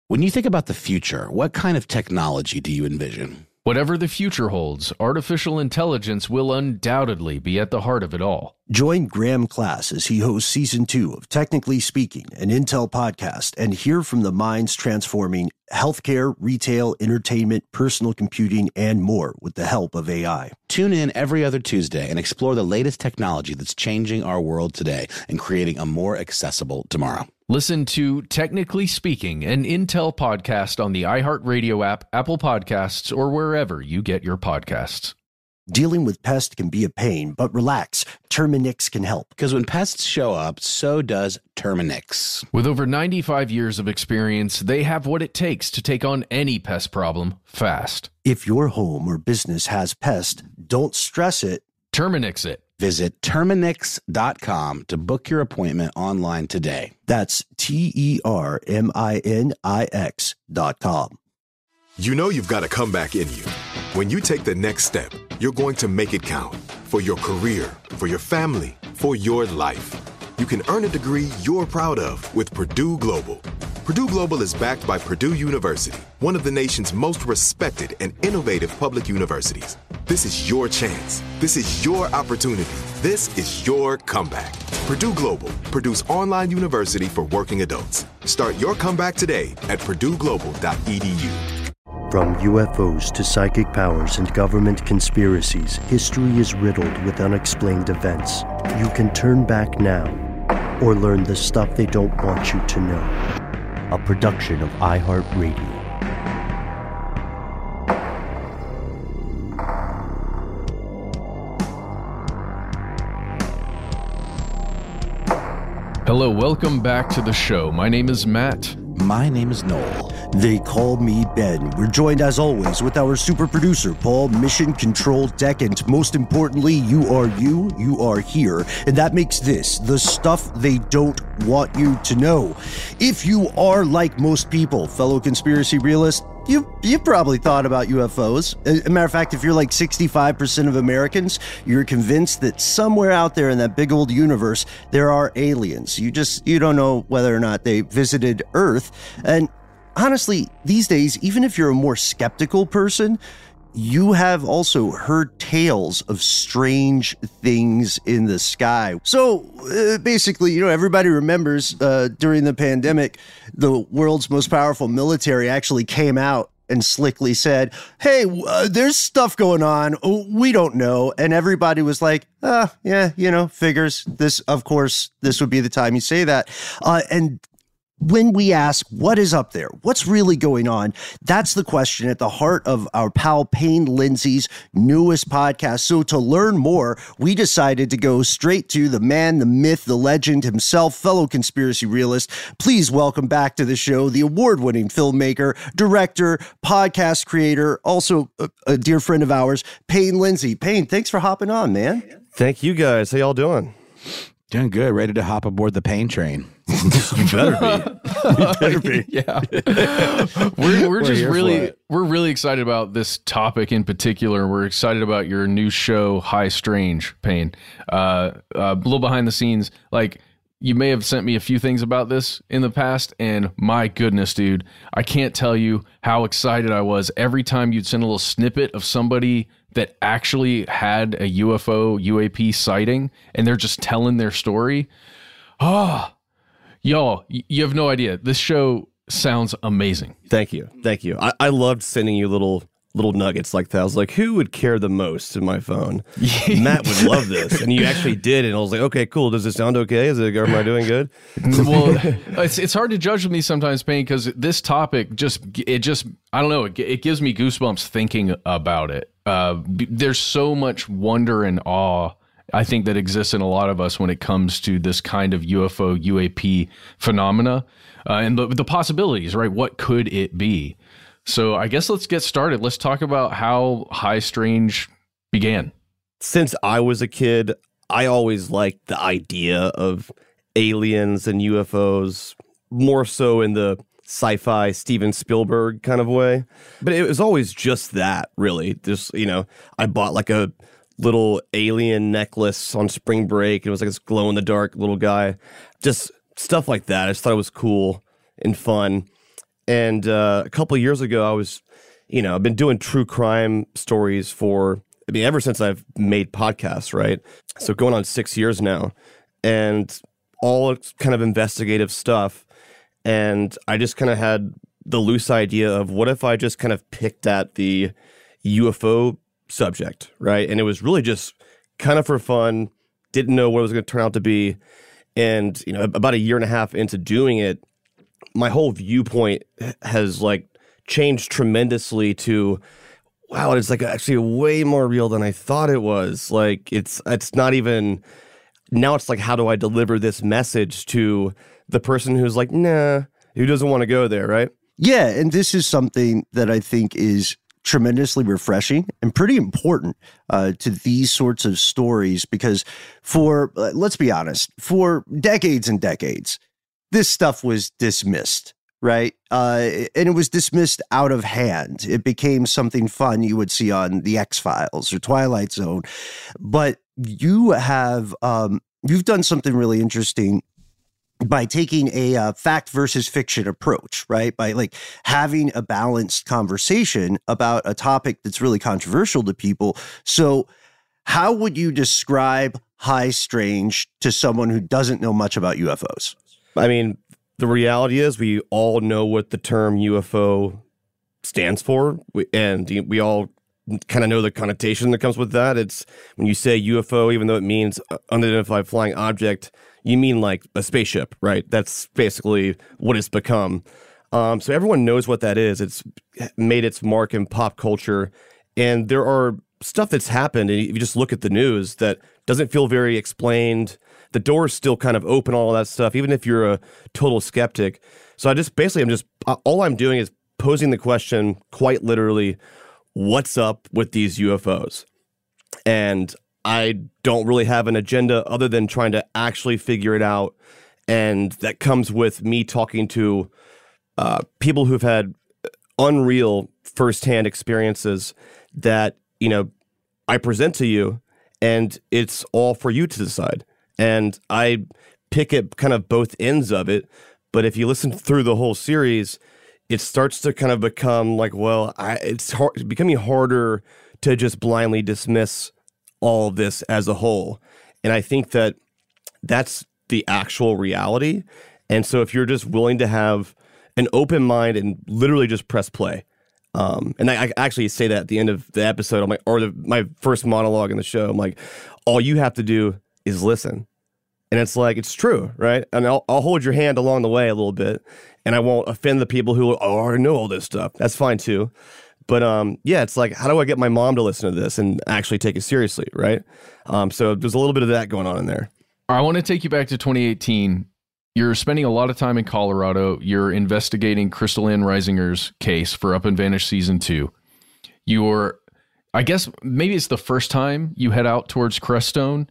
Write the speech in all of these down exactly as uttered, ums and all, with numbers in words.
When you think about the future, what kind of technology do you envision? Whatever the future holds, artificial intelligence will undoubtedly be at the heart of it all. Join Graham Class as he hosts Season two of Technically Speaking, an Intel podcast, and hear from the minds transforming healthcare, retail, entertainment, personal computing, and more with the help of A I. Tune in every other Tuesday and explore the latest technology that's changing our world today and creating a more accessible tomorrow. Listen to Technically Speaking, an Intel podcast on the iHeartRadio app, Apple Podcasts, or wherever you get your podcasts. Dealing with pests can be a pain, but relax. Terminix can help. Because when pests show up, so does Terminix. With over ninety-five years of experience, they have what it takes to take on any pest problem fast. If your home or business has pests, don't stress it. Terminix it. Visit Terminix dot com to book your appointment online today. That's T E R M I N I X dot com. You know you've got a comeback in you. When you take the next step, you're going to make it count. For your career, for your family, for your life. You can earn a degree you're proud of with Purdue Global. Purdue Global is backed by Purdue University, one of the nation's most respected and innovative public universities. This is your chance. This is your opportunity. This is your comeback. Purdue Global, Purdue's online university for working adults. Start your comeback today at purdue global dot e d u. From U F Os to psychic powers and government conspiracies, history is riddled with unexplained events. You can turn back now or learn the stuff they don't want you to know. A production of iHeartRadio. Hello, welcome back to the show. My name is Matt. My name is Noel. They call me Ben. We're joined as always with our super producer, Paul, Mission Control Tech, and most importantly, you are you, you are here. And that makes this the stuff they don't want you to know. If you are like most people, fellow conspiracy realists, You you probably thought about U F Os. As a matter of fact, if you're like sixty-five percent of Americans, you're convinced that somewhere out there in that big old universe, there are aliens. You just, you don't know whether or not they visited Earth. And honestly, these days, even if you're a more skeptical person, you have also heard tales of strange things in the sky. So uh, basically, you know, everybody remembers uh, during the pandemic, the world's most powerful military actually came out and slickly said, hey, uh, there's stuff going on. We don't know. And everybody was like, ah, yeah, you know, figures. This, of course, this would be the time you say that. Uh, and when we ask what is up there, what's really going on, that's the question at the heart of our pal Payne Lindsay's newest podcast. So to learn more, we decided to go straight to the man, the myth, the legend himself, fellow conspiracy realist. Please welcome back to the show the award-winning filmmaker, director, podcast creator, also a, a dear friend of ours, Payne Lindsay. Payne, thanks for hopping on, man. Thank you guys. How y'all doing? Doing good. Ready to hop aboard the Payne train. You better be. You better be. Yeah. We're, we're, We're just here really, for it. we're really excited about this topic in particular. We're excited about your new show, High Strange, Payne. Uh, uh, a little behind the scenes, like, you may have sent me a few things about this in the past, and my goodness, dude, I can't tell you how excited I was every time you'd send a little snippet of somebody that actually had a U F O, U A P sighting, and they're just telling their story. Oh, y'all, you have no idea. This show sounds amazing. Thank you. Thank you. I, I loved sending you little little nuggets like that. I was like, who would care the most in my phone? Matt would love this. And you actually did. And I was like, okay, cool. Does it sound okay? Is it, am I doing good? Well, it's it's hard to judge with me sometimes, Payne, because this topic just, it just, I don't know, it, it gives me goosebumps thinking about it. Uh, b- there's so much wonder and awe, I think, that exists in a lot of us when it comes to this kind of U F O, U A P phenomena uh, and the, the possibilities, right? What could it be? So I guess let's get started. Let's talk about how High Strange began. Since I was a kid, I always liked the idea of aliens and U F Os, more so in the sci-fi Steven Spielberg kind of way. But it was always just that, really. Just, you know, I bought like a little alien necklace on spring break. It was like this glow-in-the-dark little guy. Just stuff like that. I just thought it was cool and fun. And uh, a couple of years ago, I was, you know, I've been doing true crime stories for, I mean, ever since I've made podcasts, right? So going on six years now, and all kind of investigative stuff. And I just kind of had the loose idea of what if I just kind of picked at the U F O subject, right? And it was really just kind of for fun, didn't know what it was going to turn out to be. And, you know, about a year and a half into doing it, my whole viewpoint has like changed tremendously to, wow, it's like actually way more real than I thought it was. Like it's, it's not even, now it's like, how do I deliver this message to the person who's like, nah, who doesn't want to go there, right? Yeah, and this is something that I think is tremendously refreshing and pretty important uh, to these sorts of stories because for, uh, let's be honest, for decades and decades, this stuff was dismissed, right? Uh, and it was dismissed out of hand. It became something fun you would see on The X-Files or Twilight Zone. But you have, um, you've done something really interesting by taking a uh, fact versus fiction approach, right? By like having a balanced conversation about a topic that's really controversial to people. So how would you describe High Strange to someone who doesn't know much about U F Os? I mean, the reality is we all know what the term U F O stands for, we, and we all kind of know the connotation that comes with that. It's when you say U F O, even though it means unidentified flying object, you mean like a spaceship, right? That's basically what it's become. Um, so everyone knows what that is. It's made its mark in pop culture, and there are stuff that's happened, and if you just look at the news, that doesn't feel very explained. The door's still kind of open, all that stuff, even if you're a total skeptic. So I just basically, I'm just, all I'm doing is posing the question, quite literally, what's up with these U F Os? And I don't really have an agenda other than trying to actually figure it out. And that comes with me talking to uh, people who've had unreal firsthand experiences that, you know, I present to you, and it's all for you to decide. And I pick at kind of both ends of it. But if you listen through the whole series, it starts to kind of become like, well, I, it's, hard, it's becoming harder to just blindly dismiss all of this as a whole. And I think that that's the actual reality. And so if you're just willing to have an open mind and literally just press play, um, and I, I actually say that at the end of the episode, I'm like, or the, my first monologue in the show, I'm like, all you have to do is listen. And it's like, it's true, right? And I'll, I'll hold your hand along the way a little bit, and I won't offend the people who oh, I already know all this stuff. That's fine too. But um, yeah, it's like, how do I get my mom to listen to this and actually take it seriously, right? Um, so there's a little bit of that going on in there. I want to take you back to twenty eighteen. You're spending a lot of time in Colorado. You're investigating Crystal Ann Reisinger's case for Up and Vanished Season two. You're, I guess, maybe it's the first time you head out towards Crestone,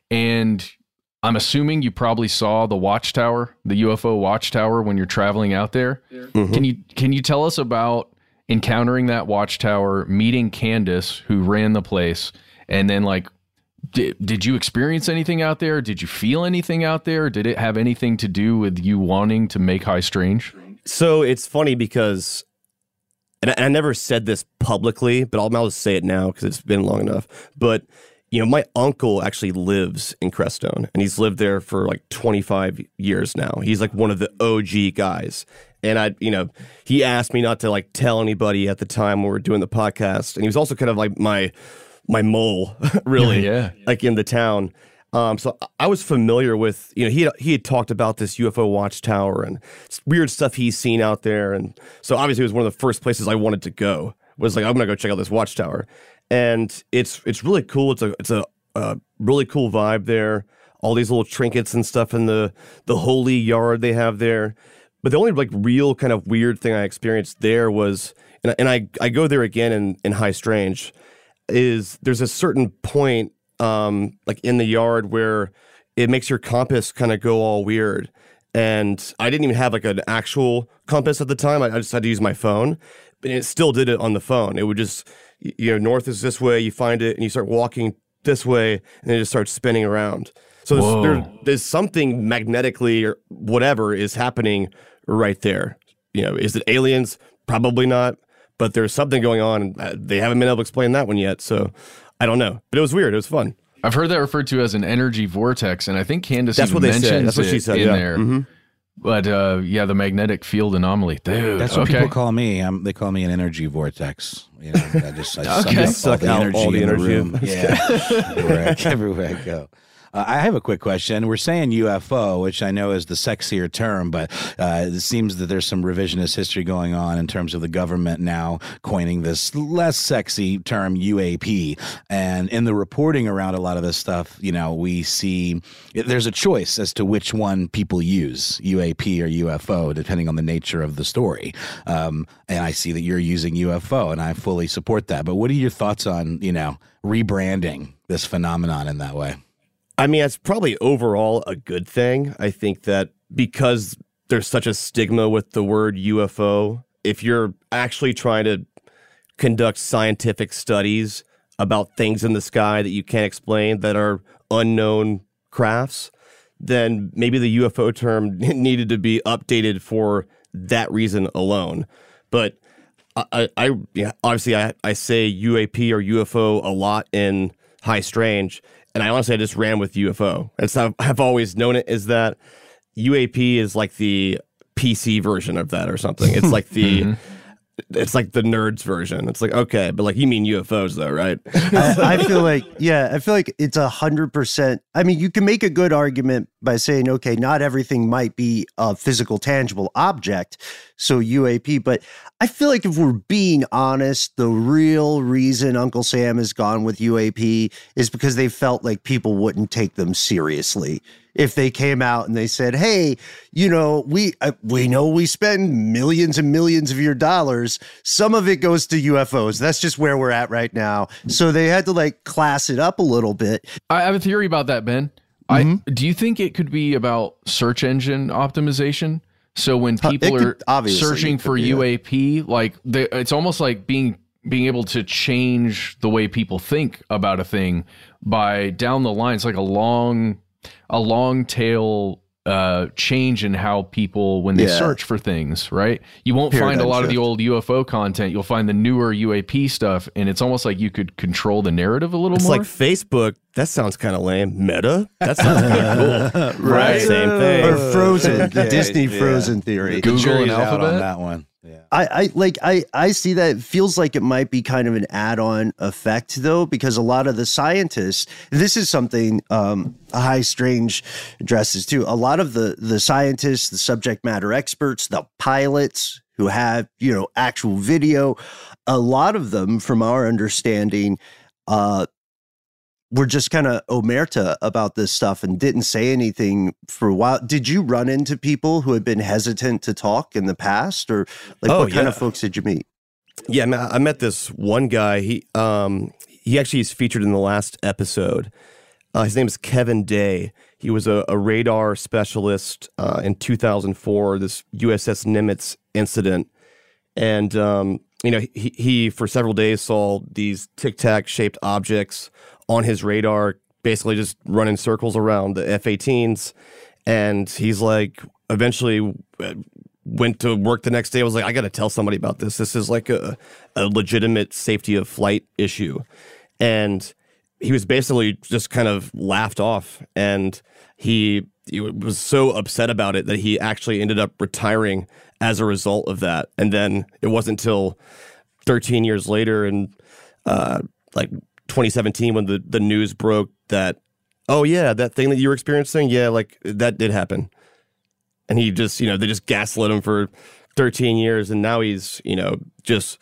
and I'm assuming you probably saw the watchtower, the U F O watchtower, when you're traveling out there. Mm-hmm. Can you can you tell us about encountering that watchtower, meeting Candace, who ran the place, and then like, did, did you experience anything out there? Did you feel anything out there? Did it have anything to do with you wanting to make High Strange? So it's funny because, and I, and I never said this publicly, but I'll, I'll just say it now because it's been long enough. But you know, my uncle actually lives in Crestone, and he's lived there for like twenty-five years now. He's like one of the O G guys. And I, you know, he asked me not to like tell anybody at the time when we were doing the podcast. And he was also kind of like my, my mole, really, yeah, yeah. like in the town. Um, so I was familiar with, you know, he, he had talked about this U F O watchtower and weird stuff he's seen out there. And so obviously it was one of the first places I wanted to go, was like, I'm going to go check out this watchtower. And it's, it's really cool. It's a, it's a, a really cool vibe there. All these little trinkets and stuff in the, the holy yard they have there. But the only like real kind of weird thing I experienced there was, and, and I, I go there again in, in High Strange, is there's a certain point um, like in the yard where it makes your compass kind of go all weird. And I didn't even have like an actual compass at the time. I, I just had to use my phone, but it still did it on the phone. It would just, you know, north is this way, you find it, and you start walking this way, and it just starts spinning around. So there's, there, there's something magnetically or whatever is happening right there. you know, is it aliens? Probably not. But there's something going on. And they haven't been able to explain that one yet. So I don't know. But it was weird. It was fun. I've heard that referred to as an energy vortex, and I think Candace That's even what they mentions said. That's what she it said, in yeah. there. Mm-hmm. But uh, yeah, the magnetic field anomaly. Dude, That's what okay. people call me. I'm, they call me an energy vortex. You know, I just, I just Okay. suck, Suck up all out the energy all the in the energy. room. Yeah, everywhere, everywhere I go. Uh, I have a quick question. We're saying U F O, which I know is the sexier term, but uh, it seems that there's some revisionist history going on in terms of the government now coining this less sexy term U A P. And in the reporting around a lot of this stuff, you know, we see there's a choice as to which one people use, U A P or U F O, depending on the nature of the story. Um, and I see that you're using U F O, and I fully support that. But what are your thoughts on, you know, rebranding this phenomenon in that way? I mean, it's probably overall a good thing. I think that because there's such a stigma with the word U F O, if you're actually trying to conduct scientific studies about things in the sky that you can't explain, that are unknown crafts, then maybe the U F O term needed to be updated for that reason alone. But I, I yeah, obviously, I, I say U A P or U F O a lot in High Strange. And I honestly, I just ran with U F O. It's how I've always known it, is that U A P is like the P C version of that or something. It's like the, mm-hmm. it's like the nerds version. It's like, okay, but like, you mean U F Os though, right? I, I feel like, yeah, I feel like it's a hundred percent. I mean, you can make a good argument by saying, okay, not everything might be a physical, tangible object, so U A P, but I feel like if we're being honest, the real reason Uncle Sam has gone with U A P is because they felt like people wouldn't take them seriously. If they came out and they said, hey, you know, we uh, we know we spend millions and millions of your dollars. Some of it goes to U F Os. That's just where we're at right now. So they had to like class it up a little bit. I have a theory about that, Ben. Mm-hmm. I do you think it could be about search engine optimization? So when people could, are searching for U A P, like they, it's almost like being being able to change the way people think about a thing by down the line. It's like a long, a long tail uh, change in how people, when they yeah. search for things, right? You won't Paradigm find a lot shift. of the old U F O content. You'll find the newer U A P stuff, and it's almost like you could control the narrative a little It's more. like Facebook. That sounds kind of lame. Meta? That sounds kind of cool. Right. Same thing. Or Frozen, the Yeah, Disney yeah. Frozen theory. Google Jury's and out Alphabet? on that one. Yeah. I, I like I, I see that. It feels like it might be kind of an add-on effect though, because a lot of the scientists, this is something um, High Strange addresses too. A lot of the the scientists, the subject matter experts, the pilots who have, you know, actual video, a lot of them, from our understanding, uh, were just kind of omerta about this stuff and didn't say anything for a while. Did you run into people who had been hesitant to talk in the past, or like Oh, what kind yeah. of folks did you meet? Yeah, I met- I met this one guy. He um he actually is featured in the last episode. Uh, his name is Kevin Day. He was a, a radar specialist uh, in two thousand four, this U S S Nimitz incident. And, um, you know, he, he, for several days, saw these tic-tac-shaped objects on his radar, basically just running circles around the F eighteens. And he's like, eventually went to work the next day, was like, I got to tell somebody about this. This is like a, a legitimate safety of flight issue. And he was basically just kind of laughed off, and he, he was so upset about it that he actually ended up retiring as a result of that. And then it wasn't until thirteen years later, and uh, like twenty seventeen, when the, the news broke that, oh yeah, that thing that you were experiencing, yeah, like that did happen. And he just, you know, they just gaslit him for thirteen years, and now he's, you know, just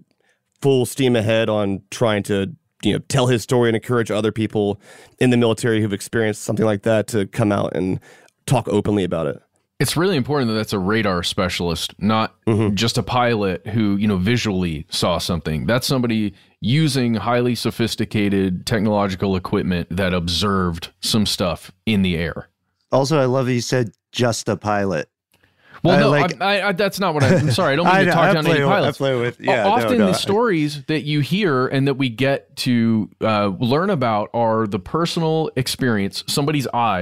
full steam ahead on trying to, you know, tell his story and encourage other people in the military who've experienced something like that to come out and talk openly about it. It's really important that that's a radar specialist, not mm-hmm. just a pilot who, you know, visually saw something. That's somebody using highly sophisticated technological equipment that observed some stuff in the air. Also, I love that you said just a pilot. Well, I no, like, I, I, that's not what I, I'm sorry. I don't mean I to know, talk I down play any with- pilots. I play with- yeah, Often no, no. the stories that you hear and that we get to uh, learn about are the personal experience, somebody's eyes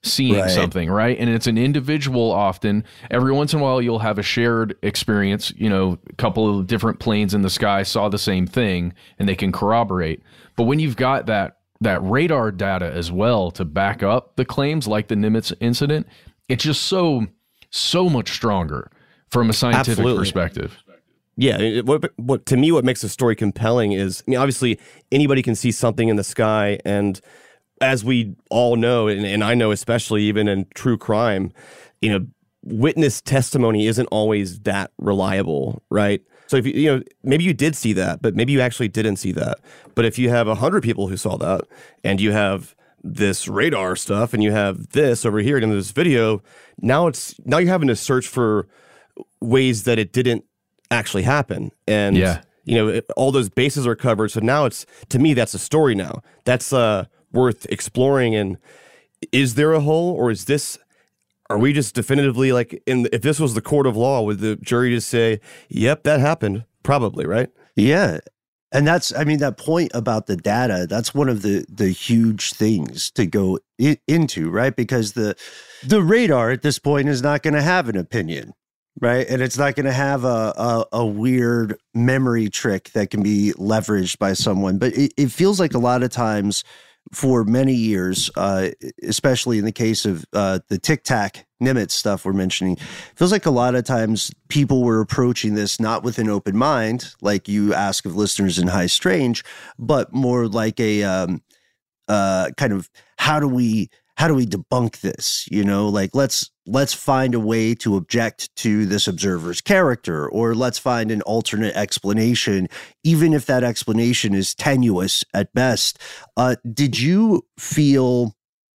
seeing Right. something, right? And it's an individual often. Every once in a while, you'll have a shared experience. You know, a couple of different planes in the sky saw the same thing, and they can corroborate. But when you've got that that radar data as well to back up the claims, like the Nimitz incident, it's just so so much stronger from a scientific Absolutely. perspective. Yeah, it, what, what to me, what makes a story compelling is, I mean, obviously anybody can see something in the sky, and as we all know, and, and I know especially even in true crime, you know, witness testimony isn't always that reliable, right? So if you, you know, maybe you did see that, but maybe you actually didn't see that. But if you have a hundred people who saw that, and you have this radar stuff, and you have this over here in this video, now it's now you're having to search for ways that it didn't actually happen, and Yeah. you know, it, all those bases are covered. So now it's, to me, that's a story now. That's uh, worth exploring. And is there a hole, or is this, are we just definitively like, in if this was the court of law, would the jury just say, yep, that happened? Probably, right? Yeah. And that's, I mean, that point about the data, that's one of the the huge things to go I- into, right? Because the the radar at this point is not going to have an opinion, right? And it's not going to have a, a a weird memory trick that can be leveraged by someone. But it, it feels like a lot of times for many years, uh, especially in the case of uh, the Tic Tac Nimitz stuff we're mentioning, feels like a lot of times people were approaching this not with an open mind, like you ask of listeners in High Strange, but more like a um, uh, kind of how do we how do we debunk this? You know, like let's let's find a way to object to this observer's character, or let's find an alternate explanation, even if that explanation is tenuous at best. Uh, did you feel?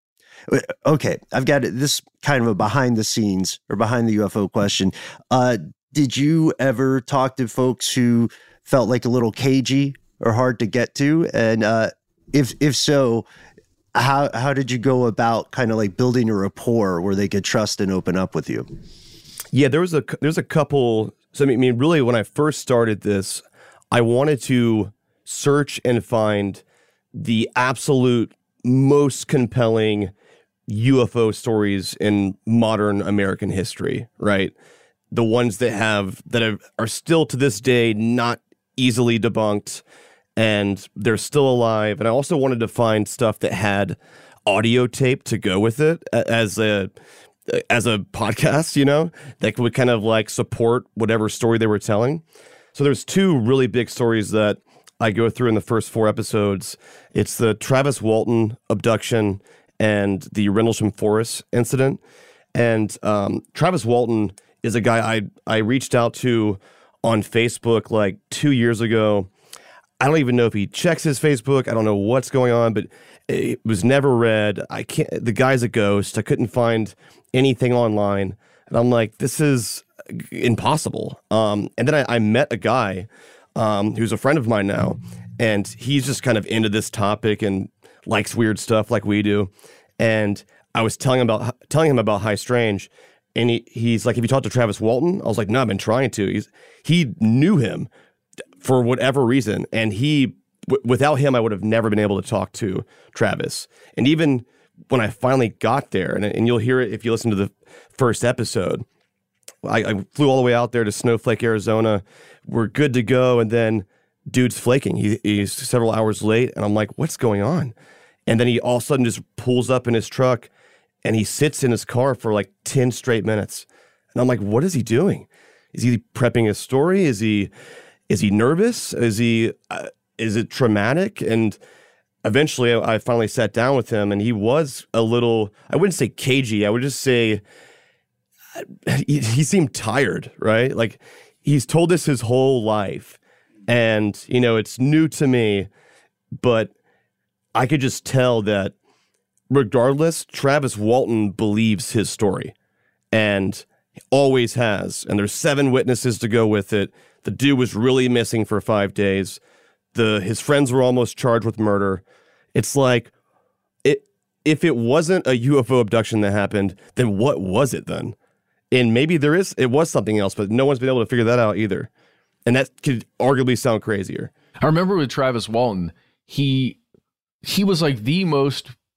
Okay, I've got this kind of a behind the scenes or behind the U F O question. Uh, did you ever talk to folks who felt like a little cagey or hard to get to? And uh, if if so, how how did you go about kind of like building a rapport where they could trust and open up with you? Yeah, there was a there's a couple. So I mean, really, when I first started this, I wanted to search and find the absolute most compelling U F O stories in modern American history, right? The ones that have that are, are still to this day not easily debunked, and they're still alive. And I also wanted to find stuff that had audio tape to go with it as a as a podcast, you know, that would kind of like support whatever story they were telling. So there's two really big stories that I go through in the first four episodes. It's the Travis Walton abduction and the Rendlesham Forest incident. And um, Travis Walton is a guy I, I reached out to on Facebook like two years ago. I don't even know if he checks his Facebook. I don't know what's going on, but it was never read. I can't. The guy's a ghost. I couldn't find anything online. And I'm like, this is impossible. Um, and then I, I met a guy um, who's a friend of mine now, and he's just kind of into this topic and likes weird stuff like we do. And I was telling him about telling him about High Strange, and he, he's like, "Have you talked to Travis Walton?" I was like, "No, I've been trying to." He's he knew him for whatever reason, and he w- without him, I would have never been able to talk to Travis. And even when I finally got there, and, and you'll hear it if you listen to the first episode, I, I flew all the way out there to Snowflake, Arizona. We're good to go, and then dude's flaking. He, he's several hours late, and I'm like, "What's going on?" And then he all of a sudden just pulls up in his truck, and he sits in his car for like ten straight minutes. And I'm like, what is he doing? Is he prepping a story? Is he is he nervous? Is he uh, is it traumatic? And eventually I, I finally sat down with him, and he was a little, I wouldn't say cagey. I would just say he, he seemed tired, right? Like he's told this his whole life, and, you know, it's new to me, but I could just tell that regardless, Travis Walton believes his story, and always has. And there's seven witnesses to go with it. The dude was really missing for five days. The his friends were almost charged with murder. It's like, it if it wasn't a U F O abduction that happened, then what was it then? And maybe there is, it was something else, but no one's been able to figure that out either. And that could arguably sound crazier. I remember with Travis Walton, he he was like the most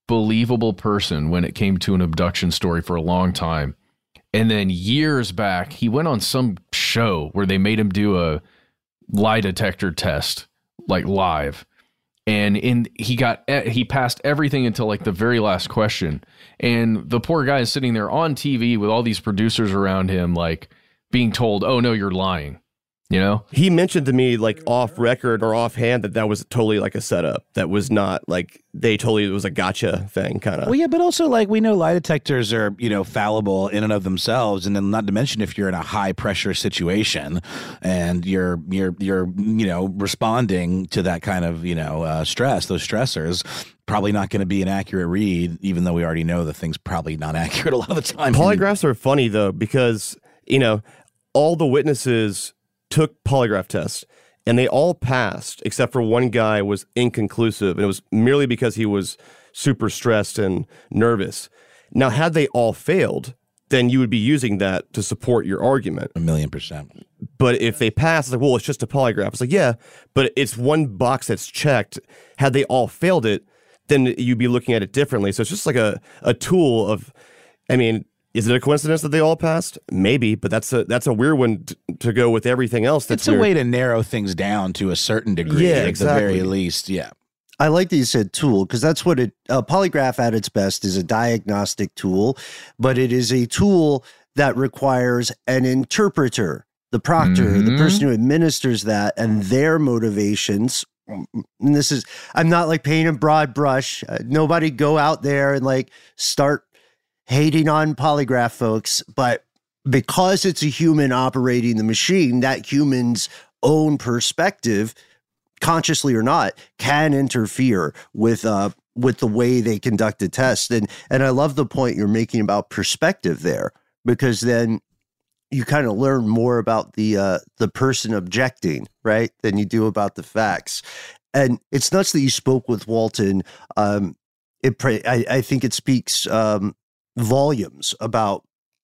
believable person when it came to an abduction story for a long time. And then years back, he went on some show where they made him do a lie detector test, like live. And in he got he passed everything until like the very last question. And the poor guy is sitting there on T V with all these producers around him, like being told, "Oh no, you're lying." You know, he mentioned to me like off record or offhand that that was totally like a setup. That was not like they totally it was a gotcha thing kind of. Well, yeah, but also like we know lie detectors are, you know, fallible in and of themselves, and then not to mention if you're in a high pressure situation and you're you're you're you know responding to that kind of you know uh, stress, those stressors. Probably not going to be an accurate read, even though we already know the thing's probably not accurate a lot of the time. Polygraphs are funny though because you know all the witnesses took polygraph tests and they all passed except for one guy was inconclusive, and it was merely because he was super stressed and nervous. Now, had they all failed, then you would be using that to support your argument. A million percent. But if they pass, it's like, well, it's just a polygraph. It's like, yeah, but it's one box that's checked. Had they all failed it, then you'd be looking at it differently. So it's just like a, a tool of, I mean, is it a coincidence that they all passed? Maybe, but that's a that's a weird one t- to go with everything else. That's it's a weird. way to narrow things down to a certain degree, Yeah, at exactly. the very least. Yeah. I like that you said tool because that's what it, a polygraph at its best is a diagnostic tool, but it is a tool that requires an interpreter, the proctor, Mm-hmm. the person who administers that, and their motivations. And this is, I'm not like painting a broad brush. Uh, nobody go out there and like start hating on polygraph folks, but because it's a human operating the machine, that human's own perspective, consciously or not, can interfere with uh with the way they conduct a test. And and I love the point you're making about perspective there, because then you kind of learn more about the uh, the person objecting, right, than you do about the facts. And it's nuts that you spoke with Walton. Um, it I, I think it speaks um, volumes about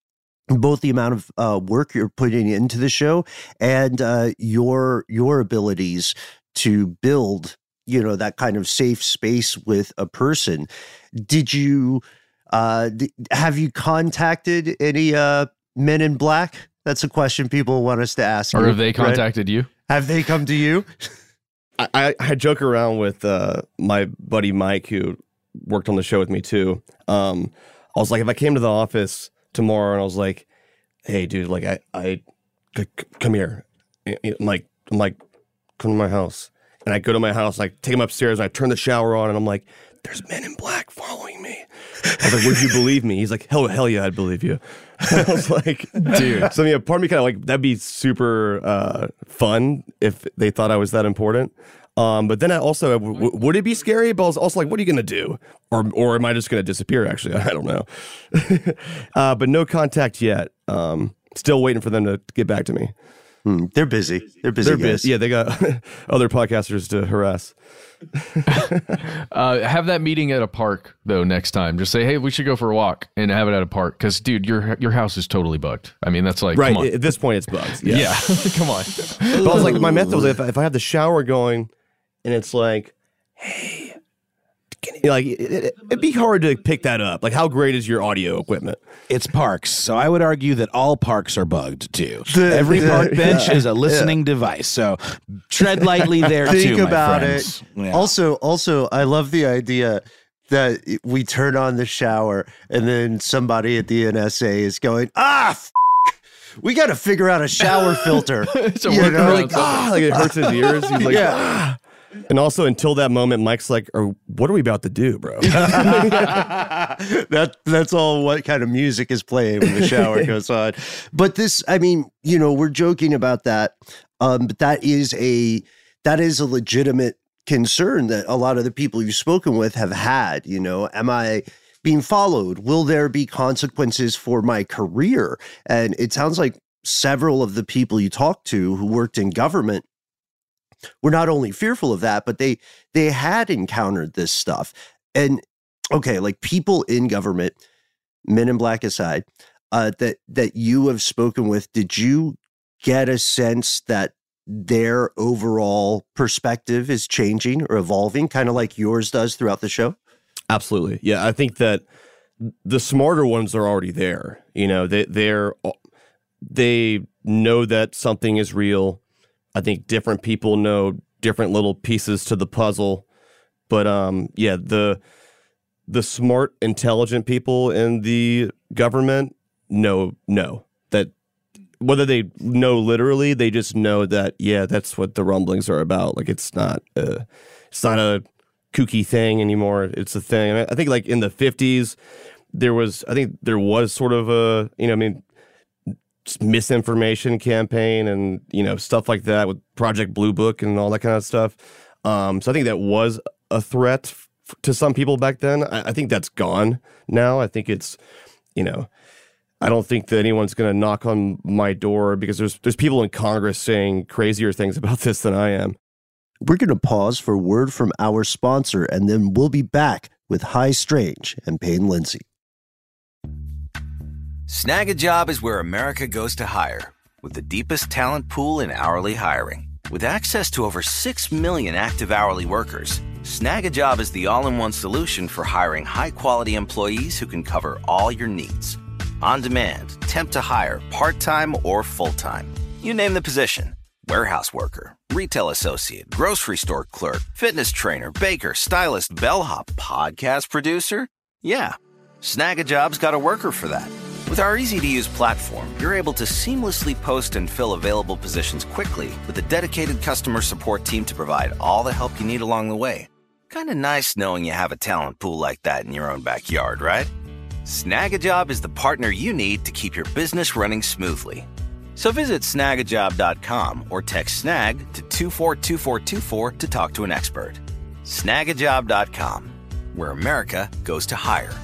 both the amount of uh, work you're putting into the show and uh, your your abilities to build, you know, that kind of safe space with a person. Did you uh, d- have you contacted any uh, Men in Black? That's a question people want us to ask. Or you, have they right? contacted you? Have they come to you? I, I, I joke around with uh, my buddy Mike, who worked on the show with me too. Um, I was like, if I came to the office tomorrow and I was like, hey, dude, like, I, I c- c- come here. I'm like, I'm like, come to my house. And I go to my house, like, take him upstairs, and I turn the shower on, and I'm like, there's Men in Black following me. I was like, would you believe me? He's like, hell, hell yeah, I'd believe you. I was like, dude. So, yeah, part of me kind of like, that'd be super uh, fun if they thought I was that important. Um, but then I also, w- w- would it be scary? But I was also like, what are you going to do? Or or am I just going to disappear, actually? I don't know. uh, but no contact yet. Um, still waiting for them to get back to me. Hmm, they're busy. They're busy. They're guys. busy. Yeah, they got other podcasters to harass. Uh, have that meeting at a park though next time. Just say, hey, we should go for a walk and have it at a park because, dude, your your house is totally bugged. I mean, that's like Right. Come on. At this point, it's bugs. Yeah. Yeah, come on. But I was like, my method was if, if I have the shower going and it's like, hey, can you, like, it, it, it'd be hard to pick that up. Like, how great is your audio equipment? It's parks, so I would argue that all parks are bugged too. The- Every the- park bench yeah, is a listening device, so tread lightly there Think too, my about friends. it. Yeah. Also, also, I love the idea that we turn on the shower and then somebody at the N S A is going, ah, f- we got to figure out a shower filter. It's a You workaround. know, Like, ah, like it hurts his ears. He's like, Yeah. ah. And also, until that moment, Mike's like, oh, what are we about to do, bro? that that's all what kind of music is playing when the shower goes on. But this, I mean, you know, we're joking about that, um, but that is a that is a legitimate concern that a lot of the people you've spoken with have had. You know, am I being followed? Will there be consequences for my career? And it sounds like several of the people you talked to who worked in government were not only fearful of that, but they they had encountered this stuff. And okay, like people in government, Men in Black aside, uh, that that you have spoken with, did you get a sense that their overall perspective is changing or evolving, kind of like yours does throughout the show? Absolutely. Yeah, I think that the smarter ones are already there. You know, they they're they know that something is real. I think different people know different little pieces to the puzzle. But um, yeah, the the smart, intelligent people in the government know know that whether they know literally, they just know that yeah, that's what the rumblings are about. Like it's not a, it's not a kooky thing anymore. It's a thing. I think like in the fifties, there was I think there was sort of a you know I mean misinformation campaign and you know stuff like that with Project Blue Book and all that kind of stuff. Um, so I think that was a threat f- to some people back then. I, I think that's gone now. I think it's you know I don't think that anyone's going to knock on my door because there's there's people in Congress saying crazier things about this than I am. We're going to pause for word from our sponsor, and then we'll be back with High Strange and Payne Lindsay. Snag a Job is where America goes to hire, with the deepest talent pool in hourly hiring. With access to over six million active hourly workers, Snag a Job is the all-in-one solution for hiring high-quality employees who can cover all your needs. On demand, temp to hire, part-time or full-time. You name the position. Warehouse worker, retail associate, grocery store clerk, fitness trainer, baker, stylist, bellhop, podcast producer? Yeah, Snag a Job's got a worker for that. With our easy-to-use platform, you're able to seamlessly post and fill available positions quickly with a dedicated customer support team to provide all the help you need along the way. Kind of nice knowing you have a talent pool like that in your own backyard, right? Snag a Job is the partner you need to keep your business running smoothly. So visit snag a job dot com or text snag to two four two four two four to talk to an expert. snag a job dot com, where America goes to hire.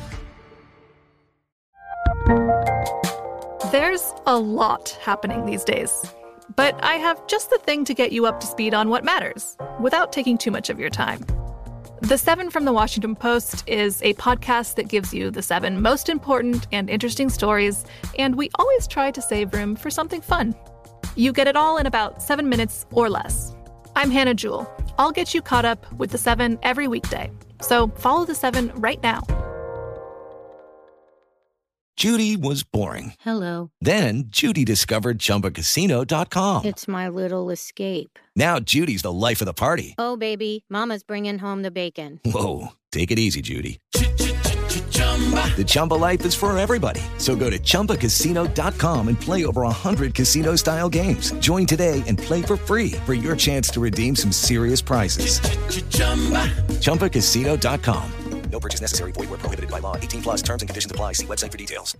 There's a lot happening these days, but I have just the thing to get you up to speed on what matters without taking too much of your time. The Seven from the Washington Post is a podcast that gives you the seven most important and interesting stories, and we always try to save room for something fun. You get it all in about seven minutes or less. I'm Hannah Jewell. I'll get you caught up with the Seven every weekday. So follow the Seven right now. Judy was boring. Hello. Then Judy discovered Chumba Casino dot com. It's my little escape. Now Judy's the life of the party. Oh, baby, mama's bringing home the bacon. Whoa, take it easy, Judy. The Chumba life is for everybody. So go to Chumba Casino dot com and play over one hundred casino-style games. Join today and play for free for your chance to redeem some serious prizes. Chumba Casino dot com. No purchase necessary. Void where prohibited by law. eighteen plus terms and conditions apply. See website for details.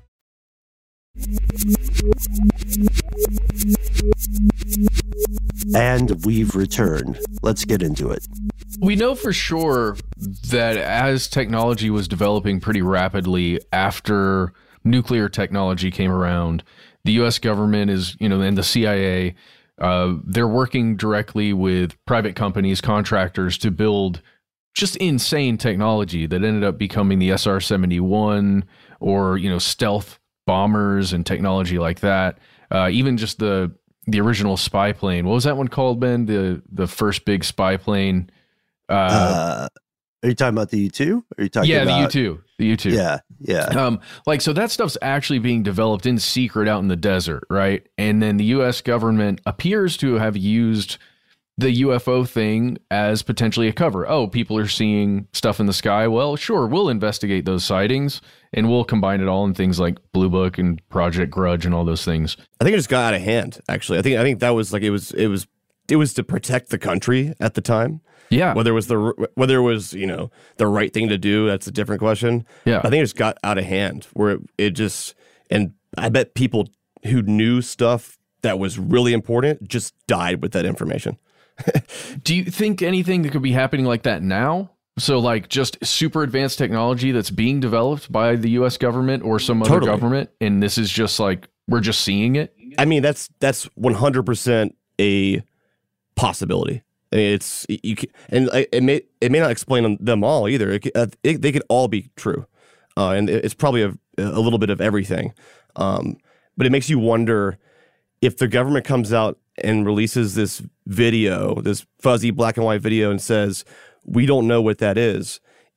And we've returned. Let's get into it. We know for sure that as technology was developing pretty rapidly after nuclear technology came around, the U S government is, you know, and the C I A, uh, they're working directly with private companies, contractors to build just insane technology that ended up becoming the S R seventy-one or, you know, stealth bombers and technology like that. Uh, even just the the original spy plane. What was that one called, Ben? The the first big spy plane. Uh, Uh, are you talking about the U two? Are you talking yeah, about the U two. The U two. Yeah, yeah. Um, like, so that stuff's actually being developed in secret out in the desert, right? And then the U S government appears to have used the U F O thing as potentially a cover. Oh, people are seeing stuff in the sky. Well, sure, we'll investigate those sightings and we'll combine it all in things like Blue Book and Project Grudge and all those things. I think it just got out of hand, actually. I think I think that was like it was it was it was to protect the country at the time. Yeah. Whether it was the whether it was, you know, the right thing to do, that's a different question. Yeah. I think it just got out of hand where it, it just and I bet people who knew stuff that was really important just died with that information. Do you think anything that could be happening like that now? So like just super advanced technology that's being developed by the U S government or some other Totally. government, and this is just like we're just seeing it? I mean, that's that's one hundred percent a possibility. I mean, it's you can, and it may it may not explain them all either. It, uh, it, they could all be true, uh, and it's probably a, a little bit of everything. Um, but it makes you wonder if the government comes out and releases this video, this fuzzy black and white video, and says we don't know what that is.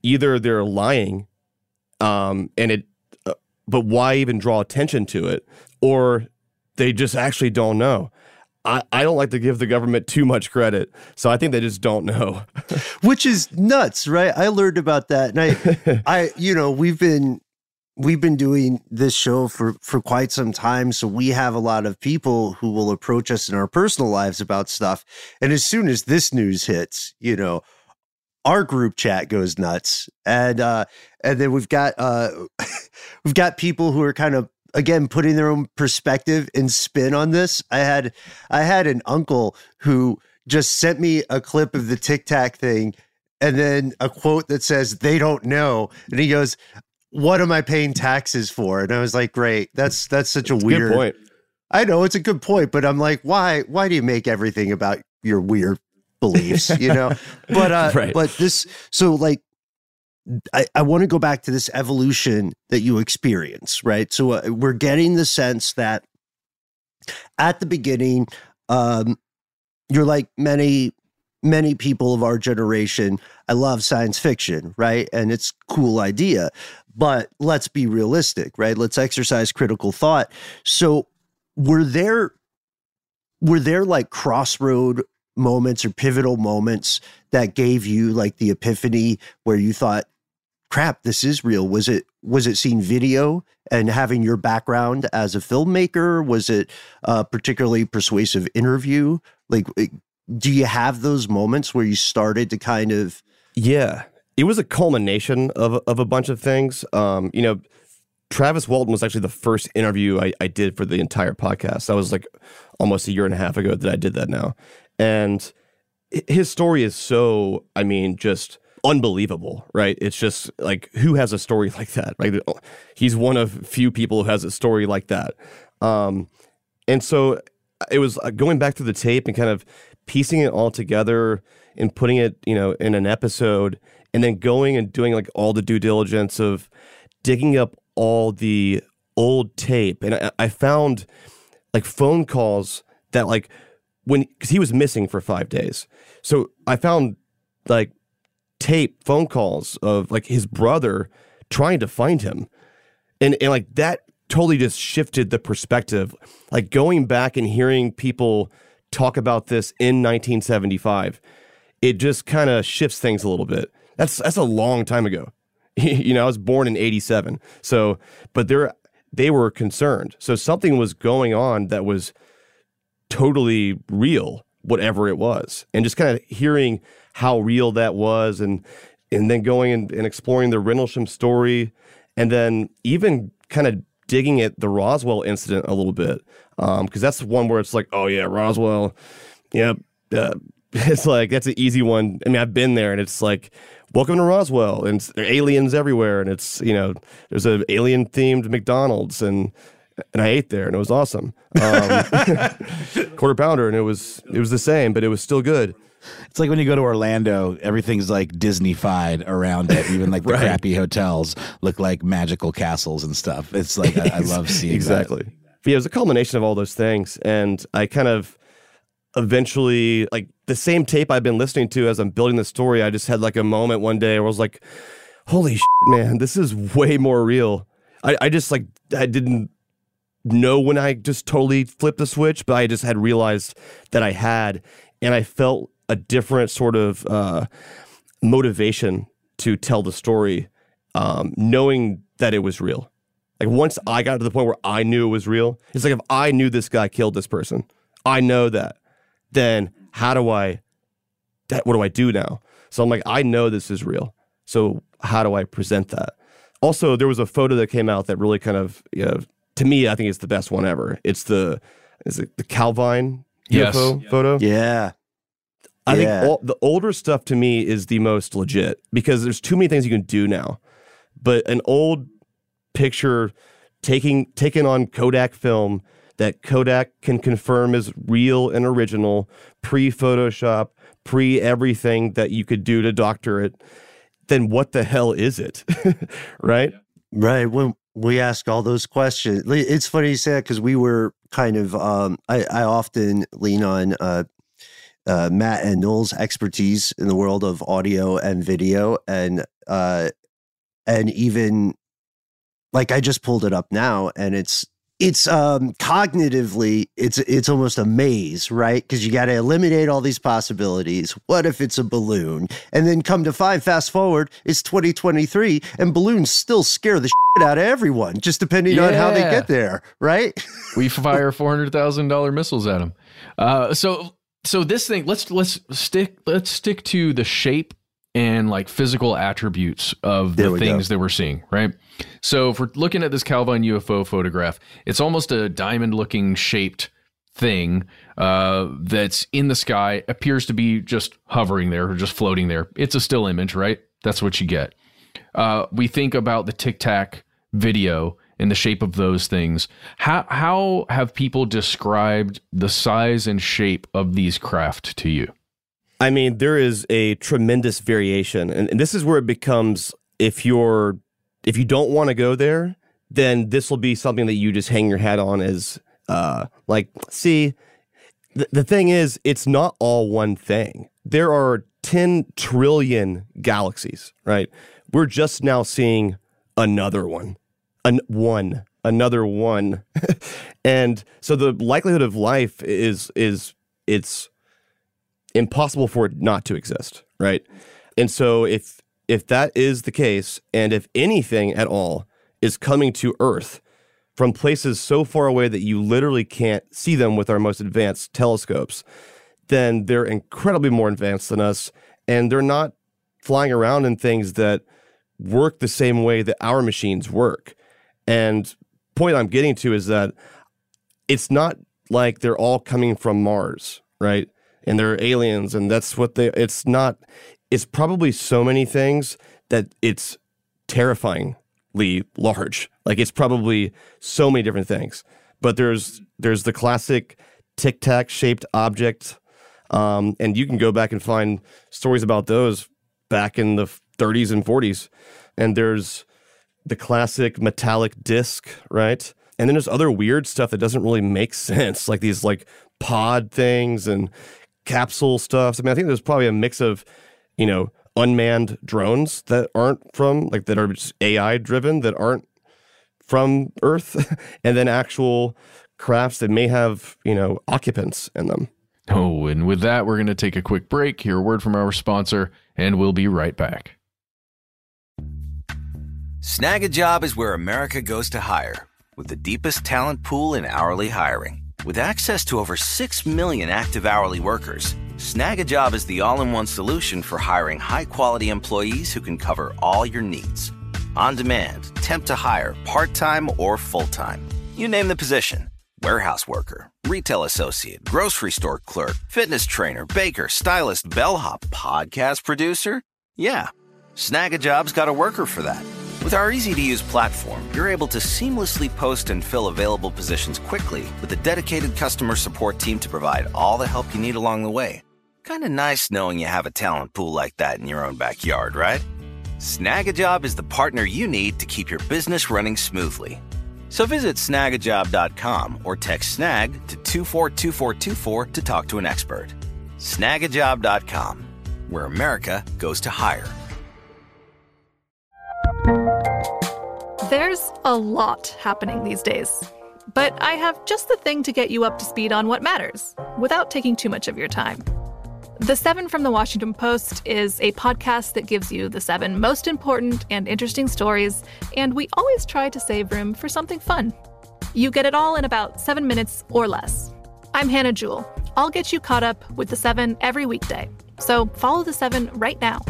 either they're lying, um, and it, uh, but why even draw attention to it, or they just actually don't know. I, I don't like to give the government too much credit, so I think they just don't know. Which is nuts, right? I learned about that, and I, I, you know, we've been we've been doing this show for for quite some time, so we have a lot of people who will approach us in our personal lives about stuff, and as soon as this news hits, you know, our group chat goes nuts, and uh, and then we've got uh, we've got people who are kind of, again, putting their own perspective and spin on this. I had I had an uncle who just sent me a clip of the Tic Tac thing and then a quote that says, "They don't know." And he goes, "What am I paying taxes for?" And I was like, great. That's that's such a That's weird good point. I know it's a good point, but I'm like, why why do you make everything about your weird beliefs, you know? But uh Right. but this so like I, I want to go back to this evolution that you experience, right? So uh, we're getting the sense that at the beginning, um, you're like many, many people of our generation. I love science fiction, right? And it's a cool idea, but let's be realistic, right? Let's exercise critical thought. So were there, were there like crossroad moments or pivotal moments that gave you like the epiphany where you thought, crap, this is real? Was it was it seeing video and having your background as a filmmaker? Was it a particularly persuasive interview? Like, do you have those moments where you started to kind of... Yeah, it was a culmination of, of a bunch of things. Um, you know, Travis Walton was actually the first interview I, I did for the entire podcast. That was like almost a year and a half ago that I did that now. And his story is so, I mean, just... unbelievable, right? It's just like, who has a story like that? Like, he's one of few people who has a story like that. Um, and so it was going back to the tape and kind of piecing it all together and putting it, you know, in an episode, and then going and doing like all the due diligence of digging up all the old tape. And I, I found like phone calls that like when, because he was missing for five days. So I found like tape phone calls of like his brother trying to find him, and and like that totally just shifted the perspective, like going back and hearing people talk about this in nineteen seventy-five. It just kind of shifts things a little bit. That's that's a long time ago. You know, I was born in eighty-seven, so but they're they were concerned, so something was going on that was totally real, whatever it was. And just kind of hearing how real that was, and and then going and, and exploring the Rendlesham story, and then even kind of digging at the Roswell incident a little bit, because um, that's one where it's like, oh yeah, Roswell, yeah, uh, it's like, that's an easy one. I mean, I've been there, and it's like, welcome to Roswell, and there are aliens everywhere, and it's, you know, there's an alien themed McDonald's, and and I ate there, and it was awesome. Um, quarter pounder, and it was it was the same, but it was still good. It's like when you go to Orlando, everything's like Disney-fied around it. Even like the Right. crappy hotels look like magical castles and stuff. It's like, I, I love seeing exactly. that. But yeah, it was a culmination of all those things. And I kind of eventually, like the same tape I've been listening to as I'm building the story, I just had like a moment one day where I was like, holy shit, man, this is way more real. I, I just like, I didn't know when I just totally flipped the switch, but I just had realized that I had, and I felt a different sort of uh, motivation to tell the story, um, knowing that it was real. Like once I got to the point where I knew it was real, it's like if I knew this guy killed this person, I know that, then how do I, that, what do I do now? So I'm like, I know this is real. So how do I present that? Also, there was a photo that came out that really kind of, you know, to me, I think it's the best one ever. It's the, is it the Calvine U F O Yes. photo? Yeah. I Yeah. think all, the older stuff to me is the most legit because there's too many things you can do now. But an old picture taking taken on Kodak film that Kodak can confirm is real and original, pre-Photoshop, pre-everything that you could do to doctor it, then what the hell is it? Right? Right. When we ask all those questions, it's funny you say that because we were kind of, um, I, I often lean on uh, uh, Matt and Noel's expertise in the world of audio and video, and uh, and even like I just pulled it up now, and it's it's um, cognitively it's it's almost a maze, right? Because you got to eliminate all these possibilities. What if it's a balloon? And then come to find, fast forward, it's twenty twenty-three, and balloons still scare the shit out of everyone, just depending yeah. on how they get there, right? We fire four hundred thousand dollars missiles at them. Uh, so so this thing, let's let's stick let's stick to the shape and like physical attributes of the things go. that we're seeing, right? So if we're looking at this Calvine U F O photograph, it's almost a diamond-looking shaped thing uh, that's in the sky, appears to be just hovering there or just floating there. It's a still image, right? That's what you get. Uh, we think about the Tic Tac video and the shape of those things. How how have people described the size and shape of these craft to you? I mean, there is a tremendous variation, and, and this is where it becomes, if you're if you don't want to go there, then this will be something that you just hang your hat on as uh, like, see, th- the thing is, it's not all one thing. There are ten trillion galaxies, right? We're just now seeing another one, an one, another one. And so the likelihood of life is, is it's impossible for it not to exist, right? And so if if that is the case, and if anything at all is coming to Earth from places so far away that you literally can't see them with our most advanced telescopes, then they're incredibly more advanced than us, and they're not flying around in things that work the same way that our machines work. And point I'm getting to is that it's not like they're all coming from Mars, right? And they're aliens, and that's what they, it's not, it's probably so many things that it's terrifyingly large. Like, it's probably so many different things. But there's there's the classic Tic Tac shaped object, um, and you can go back and find stories about those back in the thirties and forties. And there's the classic metallic disc, right? And then there's other weird stuff that doesn't really make sense, like these like pod things and capsule stuff. I mean, I think there's probably a mix of, you know, unmanned drones that aren't from, like, that are just A I driven, that aren't from Earth, and then actual crafts that may have, you know, occupants in them. Oh, and with that, we're going to take a quick break, hear a word from our sponsor, and we'll be right back. Snag a Job is where America goes to hire, with the deepest talent pool in hourly hiring. With access to over six million active hourly workers, Snag a Job is the all-in-one solution for hiring high-quality employees who can cover all your needs. On demand, temp to hire, part-time or full-time. You name the position. Warehouse worker, retail associate, grocery store clerk, fitness trainer, baker, stylist, bellhop, podcast producer. Yeah, Snag a Job's got a worker for that. With our easy-to-use platform, you're able to seamlessly post and fill available positions quickly with a dedicated customer support team to provide all the help you need along the way. Kind of nice knowing you have a talent pool like that in your own backyard, right? Snag a Job is the partner you need to keep your business running smoothly. So visit snag a job dot com or text SNAG to two four two four two four to talk to an expert. snag a job dot com, where America goes to hire. There's a lot happening these days, but I have just the thing to get you up to speed on what matters, without taking too much of your time. The Seven from the Washington Post is a podcast that gives you the seven most important and interesting stories, and we always try to save room for something fun. You get it all in about seven minutes or less. I'm Hannah Jewell. I'll get you caught up with the seven every weekday, so follow the seven right now.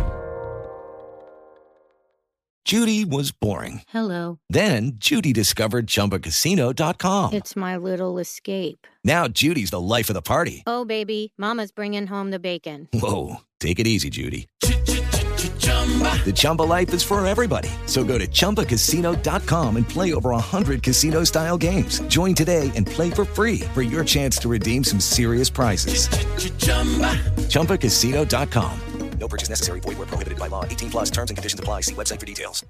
Judy was boring. Hello. Then Judy discovered Chumba Casino dot com. It's my little escape. Now Judy's the life of the party. Oh, baby, mama's bringing home the bacon. Whoa, take it easy, Judy. The Chumba life is for everybody. So go to Chumba Casino dot com and play over one hundred casino-style games. Join today and play for free for your chance to redeem some serious prizes. Chumba Casino dot com. No purchase necessary. Void where prohibited by law. eighteen plus terms and conditions apply. See website for details.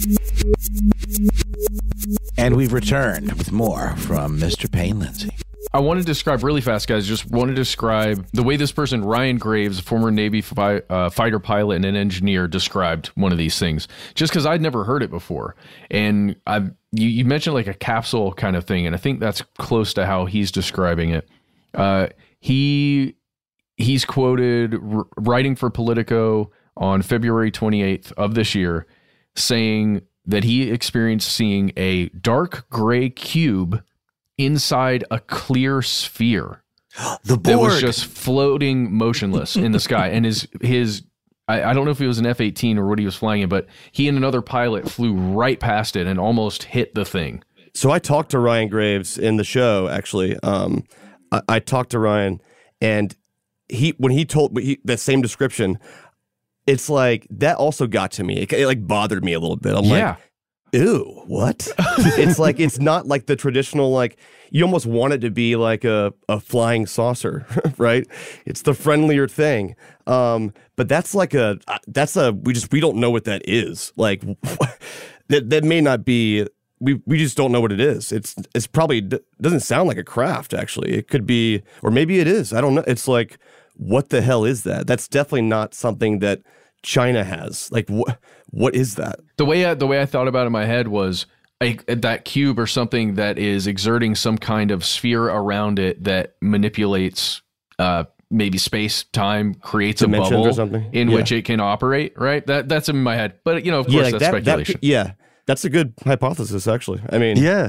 And we've returned with more from Mister Payne Lindsay. I want to describe really fast, guys. Just want to describe the way this person, Ryan Graves, a former Navy fi- uh, fighter pilot and an engineer, described one of these things. Just because I'd never heard it before, and I, you, you mentioned like a capsule kind of thing, and I think that's close to how he's describing it. Uh, he he's quoted r- writing for Politico on February twenty-eighth of this year, saying that he experienced seeing a dark gray cube inside a clear sphere the Borg. that was just floating motionless in the sky. And his, his I, I don't know if it was an F eighteen or what he was flying in, but he and another pilot flew right past it and almost hit the thing. So I talked to Ryan Graves in the show, actually. Um, I, I talked to Ryan, and he when he told me that same description, it's like, that also got to me. It, it like bothered me a little bit. I'm Yeah. like, ew, what? It's like, it's not like the traditional, like, you almost want it to be like a, a flying saucer, right? It's the friendlier thing. Um, but that's like a, that's a, we just, we don't know what that is. Like, that that may not be, we we just don't know what it is. It's, it's probably, doesn't sound like a craft, actually. It could be, or maybe it is. I don't know. It's like, what the hell is that? That's definitely not something that China has. Like, what what is that? The way I, the way I thought about it in my head was a, that cube or something that is exerting some kind of sphere around it that manipulates uh, maybe space, time, creates Dimensions a bubble or something. in Yeah. which it can operate. Right? That that's in my head. But you know, of course, Yeah, like that's that- that speculation. could- yeah, that's a good hypothesis, actually. I mean, Yeah.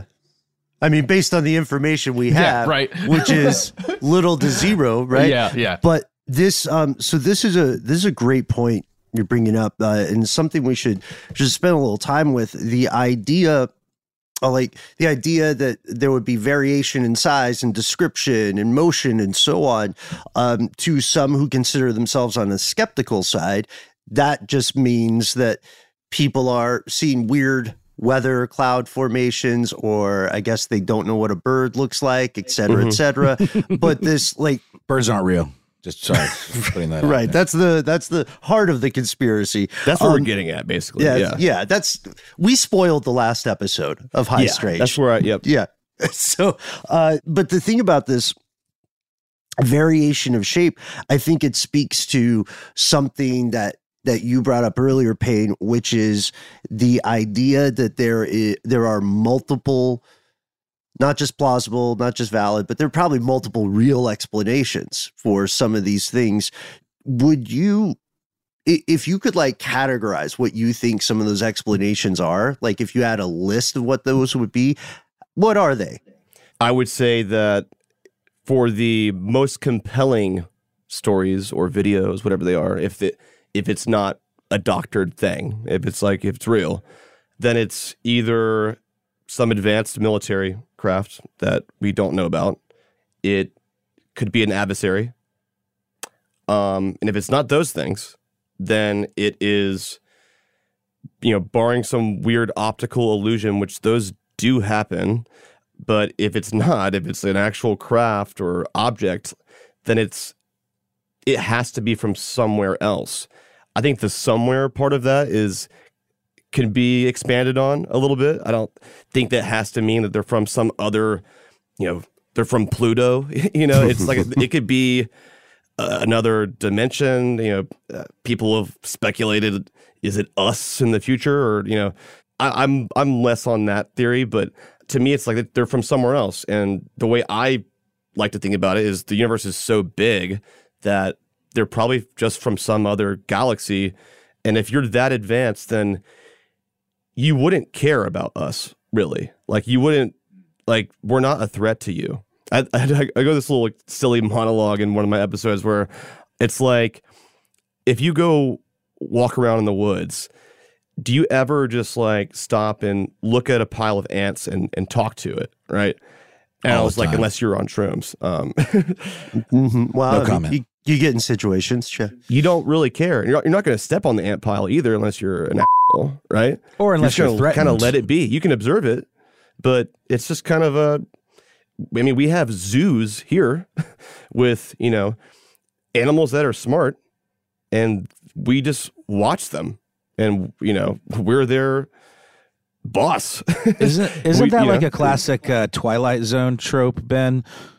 I mean, based on the information we Yeah, have, right. which is little to zero, right? Yeah, yeah. But this, um, so this is a this is a great point you're bringing up, uh, and something we should just spend a little time with. The idea, uh, like the idea that there would be variation in size and description and motion and so on. Um, to some who consider themselves on the skeptical side, that just means that people are seeing weird weather, cloud formations, or I guess they don't know what a bird looks like, et cetera, et cetera. But this, like, Birds aren't real. Just sorry for putting that out right. there. That's the that's the heart of the conspiracy. that's what we're Um, getting at, basically. Yeah, Yeah, yeah, That's we spoiled the last episode of High Yeah, Strange. that's where I, yep. Yeah. So, uh, but the thing about this variation of shape, I think it speaks to something that that you brought up earlier, Payne, which is the idea that there is there are multiple, not just plausible, not just valid, but there are probably multiple real explanations for some of these things. Would you, i- if you could like categorize what you think some of those explanations are, like if you had a list of what those would be, what are they? I would say that for the most compelling stories or videos, whatever they are, if it if it's not a doctored thing, if it's like if it's real, then it's either some advanced military craft that we don't know about. It could be an adversary. Um, and if it's not those things, then it is, you know, barring some weird optical illusion, which those do happen. But if it's not, if it's an actual craft or object, then it's it has to be from somewhere else. I think the somewhere part of that is can be expanded on a little bit. I don't think that has to mean that they're from some other, you know, they're from Pluto. You know, it's like it could be uh, another dimension. You know, uh, people have speculated, is it us in the future, or you know, I, I'm I'm less on that theory, but to me, it's like they're from somewhere else. And the way I like to think about it is the universe is so big that they're probably just from some other galaxy. And if you're that advanced, then you wouldn't care about us, really. Like, you wouldn't, like, we're not a threat to you. I, I, I go this little like, silly monologue in one of my episodes where it's like, if you go walk around in the woods, do you ever just like stop and look at a pile of ants and, and talk to it, right? And All I was the like, time. unless you're on shrooms. Um, Mm-hmm. Well, No I mean, comment. You, you get in situations, sure. you don't really care. You're not, you're not going to step on the ant pile either unless you're an asshole, right? Or unless you're kind threatened. of let it be. You can observe it, but it's just kind of a. I mean, we have zoos here with you know animals that are smart, and we just watch them, and you know we're their boss. Isn't isn't We- that you like know? a classic uh, Twilight Zone trope, Ben?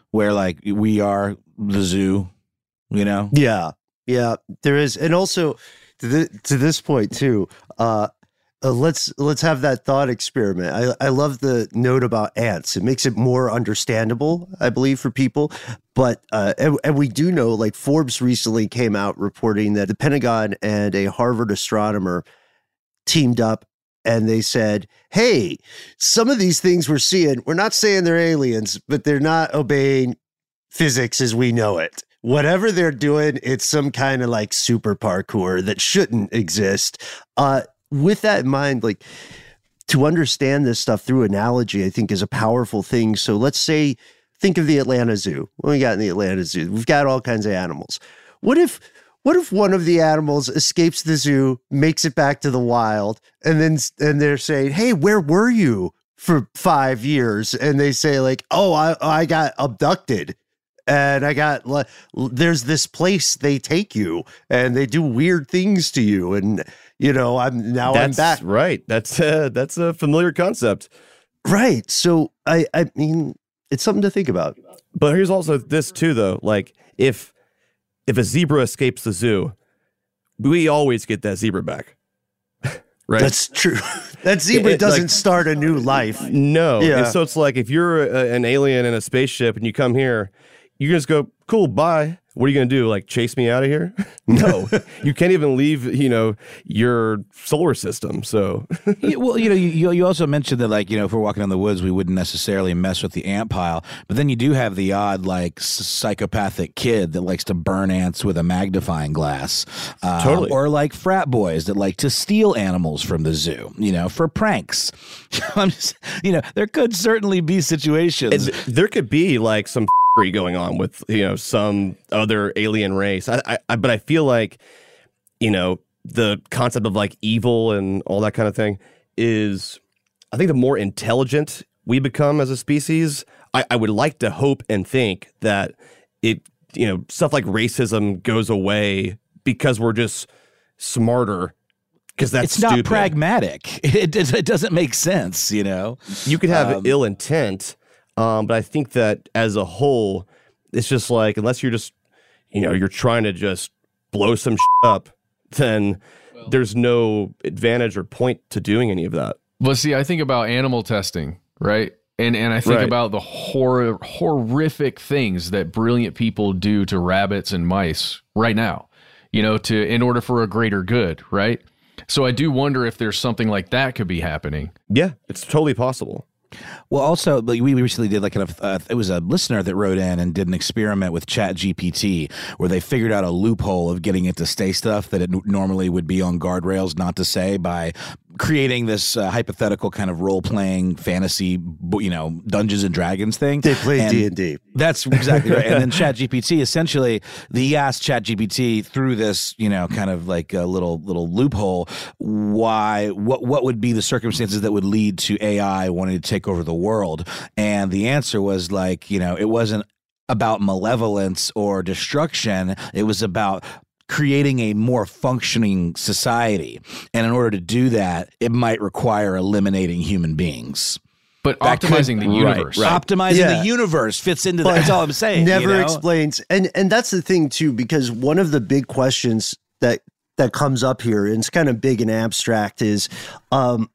where like we are the zoo, you know? Yeah, yeah, there is, and also to, the, to this point too. Uh, uh, let's let's have that thought experiment. I I love the note about ants. It makes it more understandable, I believe, for people. But uh, and, and we do know, like Forbes recently came out reporting that the Pentagon and a Harvard astronomer teamed up. And they said, hey, some of these things we're seeing, we're not saying they're aliens, but they're not obeying physics as we know it. Whatever they're doing, it's some kind of like super parkour that shouldn't exist. Uh, with that in mind, like to understand this stuff through analogy, I think is a powerful thing. So let's say, think of the Atlanta Zoo. What we got in the Atlanta Zoo? We've got all kinds of animals. What if, what if one of the animals escapes the zoo, makes it back to the wild, and then and they're saying, hey, where were you for five years? And they say like, oh, I, I got abducted. And I got, there's this place they take you and they do weird things to you. And, you know, I'm now that's I'm back. Right. That's uh, that's a familiar concept. Right. So, I, I mean, it's something to think about. But here's also this, too, though. Like, if if a zebra escapes the zoo, we always get that zebra back. Right? That's true. That zebra It- doesn't like- start a new life. No. Yeah. And so it's like if you're a, an alien in a spaceship and you come here, you just go, cool, bye. What are you going to do? Like chase me out of here? No, you can't even leave, you know, your solar system. So, Yeah, well, you know, you you also mentioned that, like, you know, if we're walking in the woods, we wouldn't necessarily mess with the ant pile. But then you do have the odd, like, psychopathic kid that likes to burn ants with a magnifying glass. Um, Totally. Or like frat boys that like to steal animals from the zoo, you know, for pranks. I'm just, you know, there could certainly be situations. And there could be like some f***ery going on with, you know, some other alien race. I, I, I, but I feel like, you know, the concept of like evil and all that kind of thing is, I think the more intelligent we become as a species, I, I would like to hope and think that it, you know, stuff like racism goes away because we're just smarter. Because that's it's not stupid. pragmatic. It, it, it doesn't make sense, you know? You could have Um, ill intent, um, but I think that as a whole, it's just like, unless you're just, you know, you're trying to just blow some shit up, then there's no advantage or point to doing any of that. Well, see, I think about animal testing, right? And and I think Right. about the horror, horrific things that brilliant people do to rabbits and mice right now, you know, to in order for a greater good, right? So I do wonder if there's something like that could be happening. Yeah, it's totally possible. Well, also, like, we recently did like a, uh, it was a listener that wrote in and did an experiment with Chat G P T where they figured out a loophole of getting it to say stuff that it n- normally would be on guardrails not to say by creating this uh, hypothetical kind of role-playing fantasy, b- you know, Dungeons and Dragons thing. They play And D and D. That's exactly right. And then Chat G P T, essentially, the asked Chat G P T through this, you know, kind of like a little little loophole, why, what what would be the circumstances that would lead to A I wanting to take over the world? And the answer was like, you know, it wasn't about malevolence or destruction. It was about creating a more functioning society. And in order to do that, it might require eliminating human beings. But That could- optimizing the right, universe. right. Optimizing Yeah. the universe fits into that. But That's all I'm saying. Never you know? explains, and and that's the thing too, because one of the big questions that that comes up here, and it's kind of big and abstract, is um,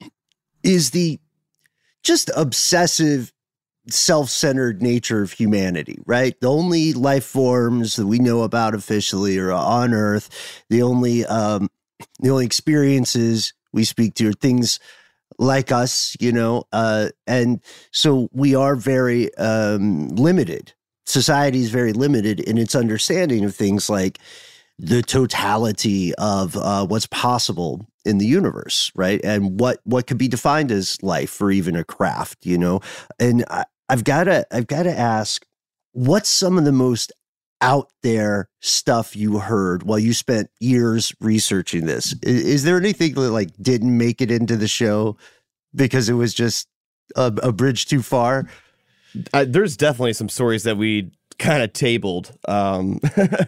is the just obsessive, self-centered nature of humanity, right? The only life forms that we know about officially are on Earth. The only um, the only experiences we speak to are things like us, you know, uh, and so we are very um, limited. Society is very limited in its understanding of things like the totality of uh, what's possible in the universe, right? And what what could be defined as life or even a craft, you know. And I, I've got to I've got to ask, what's some of the most out there stuff you heard while you spent years researching this? Is, is there anything that like didn't make it into the show because it was just a, a bridge too far? Uh, there's definitely some stories that we kind of tabled um,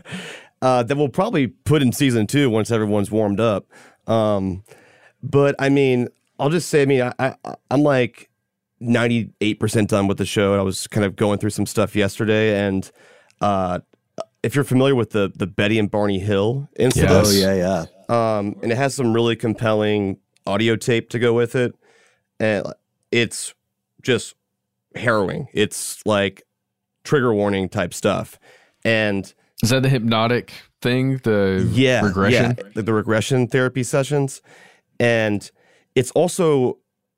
uh, that we'll probably put in season two once everyone's warmed up. Um, but I mean, I'll just say, I mean, I, I, I'm like ninety-eight percent done with the show. I was kind of going through some stuff yesterday, and uh, if you're familiar with the the Betty and Barney Hill incident, Yes. Oh, yeah, yeah. Um, and it has some really compelling audio tape to go with it, and it's just harrowing. It's like trigger warning type stuff, and is that the hypnotic thing? The yeah, regression, yeah, the, the regression therapy sessions, and it's also.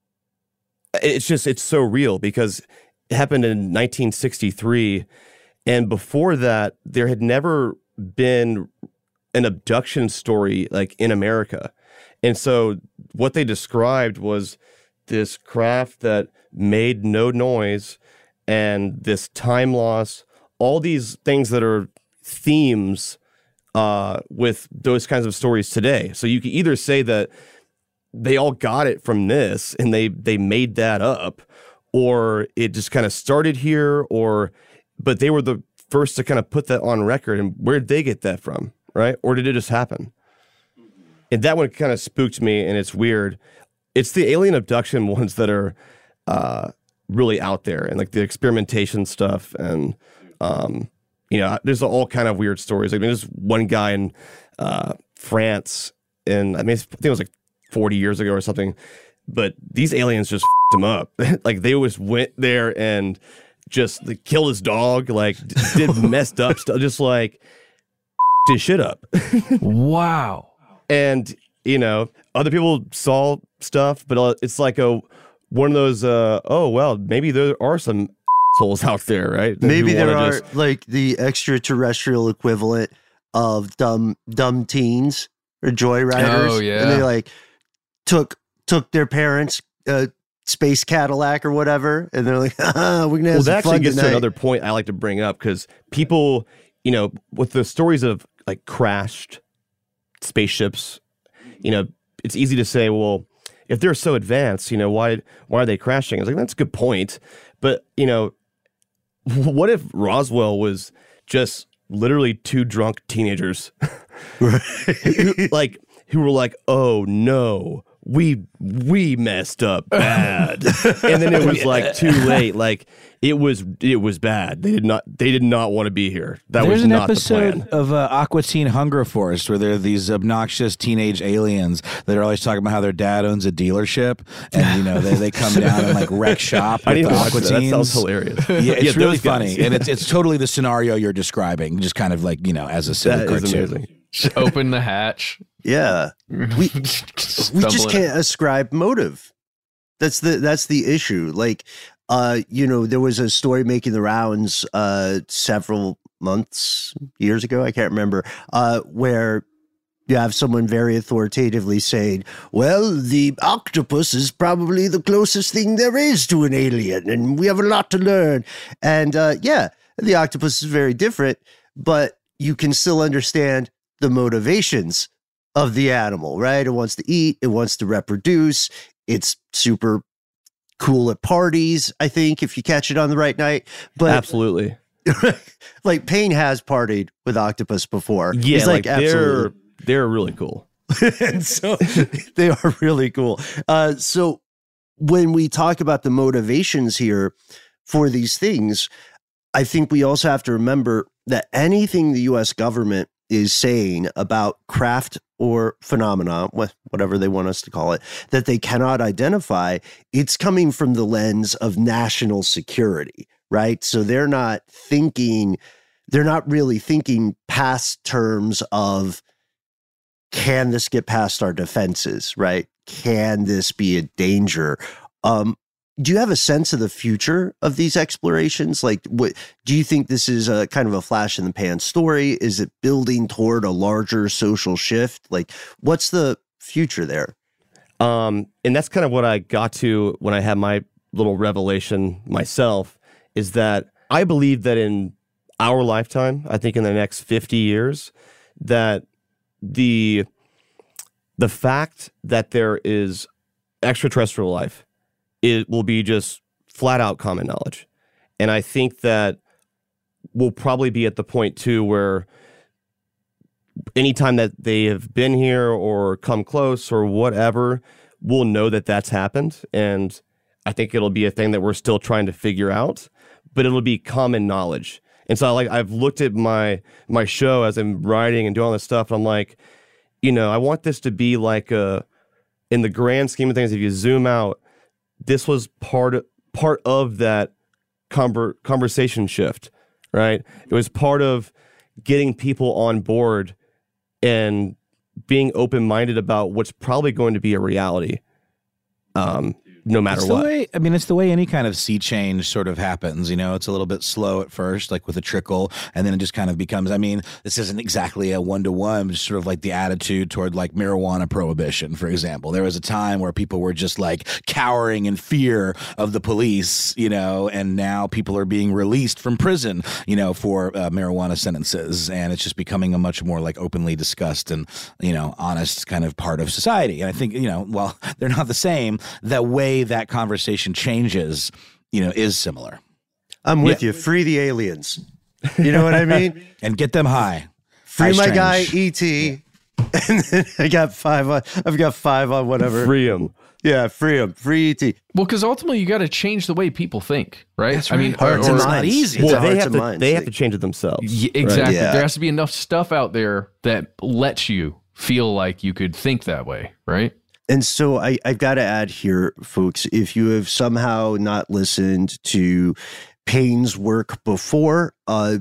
It's just, it's so real because it happened in nineteen sixty-three. And before that, there had never been an abduction story like in America. And so what they described was this craft that made no noise and this time loss, all these things that are themes uh, with those kinds of stories today. So you could either say that they all got it from this and they they made that up, or it just kind of started here, or but they were the first to kind of put that on record. And where did they get that from, right? Or did it just happen? And that one kind of spooked me, and it's weird. It's the alien abduction ones that are uh, really out there, and like the experimentation stuff, and um, you know, there's all kind of weird stories. I mean, there's one guy in uh, France, and I mean, I think it was like forty years ago or something, but these aliens just f***ed him up. Like they always went there and just like, killed his dog, like d- did messed up stuff, just like f***ed his shit up. Wow. And, you know, other people saw stuff, but uh, it's like a one of those, uh, oh, well, maybe there are some assholes out there, right? That Maybe who there wanna are just- like the extraterrestrial equivalent of dumb dumb teens or joyriders. Oh, yeah. And they like took took their parents' uh, space Cadillac or whatever, and they're like, ah, we're gonna have Well, some that actually fun gets tonight. to another point I like to bring up, because people, you know, with the stories of like crashed spaceships, you know, it's easy to say, well, if they're so advanced, you know, why why are they crashing? I was like, that's a good point. But, you know, what if Roswell was just literally two drunk teenagers who, like, who were like, oh no, we we messed up bad. And then it was like too late. Like it was it was bad. They did not they did not want to be here. That There's was an not the episode plan. of uh, Aqua Teen Hunger Force where there are these obnoxious teenage aliens that are always talking about how their dad owns a dealership, and you know they, they come down and like wreck shop I with didn't the watch Aqua that. That Teens. sounds hilarious. Yeah, it's Yeah, really those guys. funny, and it's it's totally the scenario you're describing, just kind of like, you know, as a silly That is cartoon. amazing. Just open the hatch. Yeah, we we just Stumbling. can't ascribe motive. That's the that's the issue. Like, uh, you know, there was a story making the rounds uh, several months, years ago. I can't remember. Uh, where you have someone very authoritatively saying, "Well, the octopus is probably the closest thing there is to an alien, and we have a lot to learn." And uh, yeah, the octopus is very different, but you can still understand the motivations of the animal, right? It wants to eat, it wants to reproduce, it's super cool at parties, I think, if you catch it on the right night. But Absolutely. like Payne has partied with octopus before. Yeah, He's like, like, they're absolutely. they're really cool. And so they are really cool. Uh, so when we talk about the motivations here for these things, I think we also have to remember that anything the U S government is saying about craft or phenomena, wh- whatever they want us to call it, that they cannot identify, it's coming from the lens of national security, right? So they're not thinking, they're not really thinking past terms of, can this get past our defenses, right? Can this be a danger? Um, do you have a sense of the future of these explorations? Like, what do you think this is a kind of a flash in the pan story? Is it building toward a larger social shift? Like, what's the future there? Um, and that's kind of what I got to when I had my little revelation myself, is that I believe that in our lifetime, I think in the next fifty years, that the the fact that there is extraterrestrial life, it will be just flat out common knowledge. And I think that we'll probably be at the point too where anytime that they have been here or come close or whatever, we'll know that that's happened. And I think it'll be a thing that we're still trying to figure out, but it'll be common knowledge. And so, like, I've looked at my my show as I'm writing and doing all this stuff, and I'm like, you know, I want this to be like a, in the grand scheme of things, if you zoom out, this was part of, part of that conver- conversation shift, right? It was part of getting people on board and being open-minded about what's probably going to be a reality. Um, no matter it's the what. Way, I mean, it's the way any kind of sea change sort of happens. You know, it's a little bit slow at first, like with a trickle, and then it just kind of becomes, I mean, this isn't exactly a one-to-one, but sort of like the attitude toward like marijuana prohibition, for example. There was a time where people were just like cowering in fear of the police, you know, and now people are being released from prison, you know, for uh, marijuana sentences. And it's just becoming a much more like openly discussed and, you know, honest kind of part of society. And I think, you know, while they're not the same, that way that conversation changes, you know, is similar. I'm with Yeah. you. Free the aliens. You know what I mean? And get them high. Free High my strange. guy E T. And then I got five on. I've got five on whatever. Free him. Yeah, free him. Free E T. Well, because ultimately you got to change the way people think, right? That's I mean, right. Hearts and It's not minds. easy. It's a Well, they hearts have and to minds they have thing. to change it themselves. Y- exactly. Yeah. There has to be enough stuff out there that lets you feel like you could think that way, right? And so I, I've got to add here, folks, if you have somehow not listened to Payne's work before, uh,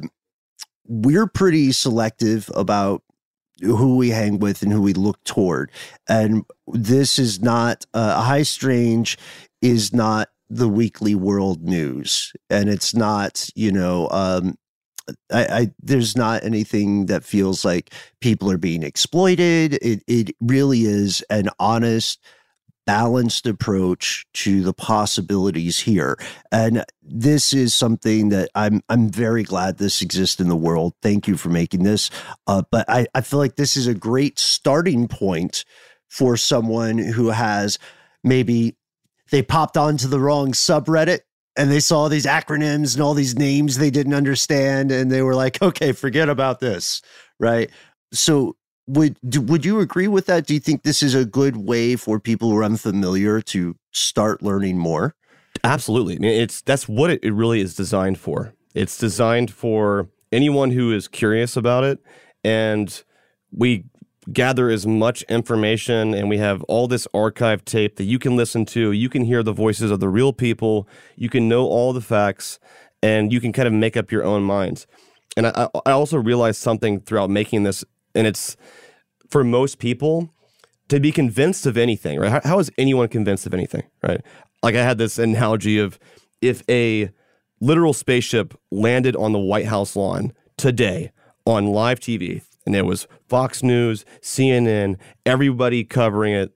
we're pretty selective about who we hang with and who we look toward. And this is not, uh, High Strange is not the weekly world news. And it's not, you know, um, I, I there's not anything that feels like people are being exploited. It it really is an honest, balanced approach to the possibilities here. And this is something that I'm I'm very glad this exists in the world. Thank you for making this. Uh, but I, I feel like this is a great starting point for someone who has maybe they popped onto the wrong subreddit and they saw these acronyms and all these names they didn't understand, and they were like, okay, forget about this, right? So would do, would you agree with that? Do you think this is a good way for people who are unfamiliar to start learning more? Absolutely. I mean, it's that's what it, it really is designed for. It's designed for anyone who is curious about it, and we gather as much information, and we have all this archive tape that you can listen to. You can hear the voices of the real people. You can know all the facts, and you can kind of make up your own minds. And I, I also realized something throughout making this, and it's for most people to be convinced of anything, right? How, how is anyone convinced of anything, right? Like I had this analogy of if a literal spaceship landed on the White House lawn today on live T V, and there was Fox News, C N N, everybody covering it,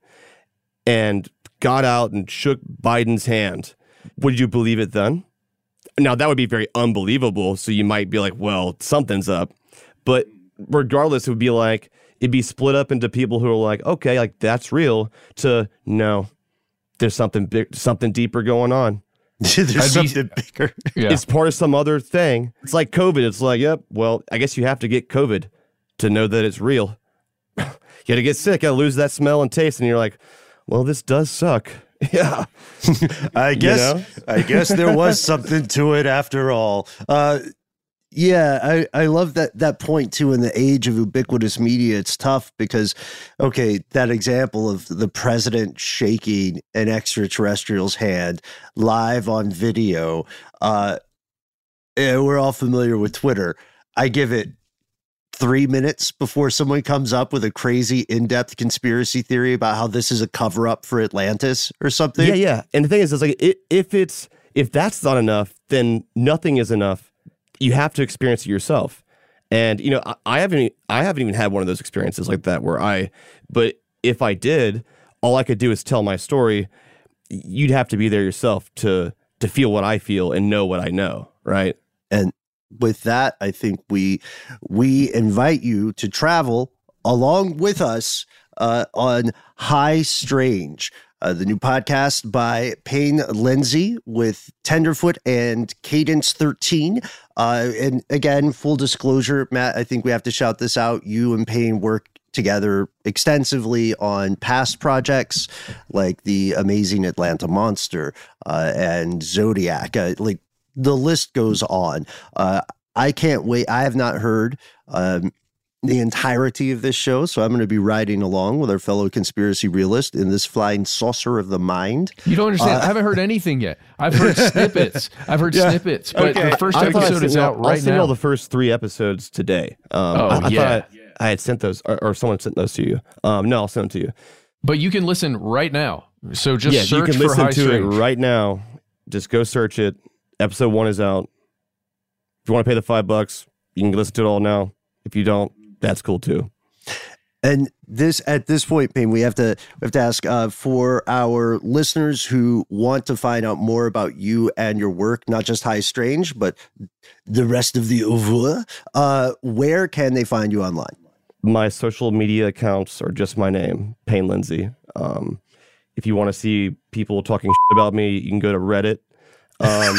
and got out and shook Biden's hand, would you believe it then? Now, that would be very unbelievable, so you might be like, well, something's up. But regardless, it would be like, it'd be split up into people who are like, okay, like that's real, to no, there's something big, something deeper going on. There's I'd be- something bigger. Yeah. It's part of some other thing. It's like COVID. It's like, yep, well, I guess you have to get COVID to know that it's real. You got to get sick, got to lose that smell and taste, and you're like, well, this does suck. Yeah. I guess know? I guess there was something to it after all. Uh, yeah, I, I love that that point too. In the age of ubiquitous media, it's tough because, okay, that example of the president shaking an extraterrestrial's hand live on video. Uh, yeah, we're all familiar with Twitter. I give it three minutes before someone comes up with a crazy in-depth conspiracy theory about how this is a cover-up for Atlantis or something. Yeah, yeah. And the thing is, it's like it, if it's if that's not enough, then nothing is enough. You have to experience it yourself. And you know, I, I haven't I haven't even had one of those experiences like that where I. But if I did, all I could do is tell my story. You'd have to be there yourself to to feel what I feel and know what I know, right? And with that, I think we we invite you to travel along with us uh, on High Strange, uh, the new podcast by Payne Lindsay with Tenderfoot and Cadence thirteen. Uh, and again, full disclosure, Matt, I think we have to shout this out. You and Payne work together extensively on past projects like the Amazing Atlanta Monster uh, and Zodiac. Uh, like the list goes on. Uh, I can't wait. I have not heard um, the entirety of this show, so I'm going to be riding along with our fellow conspiracy realist in this flying saucer of the mind. You don't understand. Uh, I haven't heard anything yet. I've heard snippets. I've heard Yeah. snippets, but Okay. the first I thought I episode sent is you- out I'll right send you now. all the first three episodes today. Um, Oh, I, I yeah. thought I, I had sent those, or, or someone sent those to you. Um, no, I'll send them to you. But you can listen right now. So just yeah, search you can for listen High to Strange. it right now. Just go search it. Episode one is out. If you want to pay the five bucks, you can listen to it all now. If you don't, that's cool too. And this, at this point, Payne, we have to we have to ask uh, for our listeners who want to find out more about you and your work, not just High Strange, but the rest of the oeuvre. Uh, where can they find you online? My social media accounts are just my name, Payne Lindsay. Um, if you want to see people talking shit about me, you can go to Reddit. Um,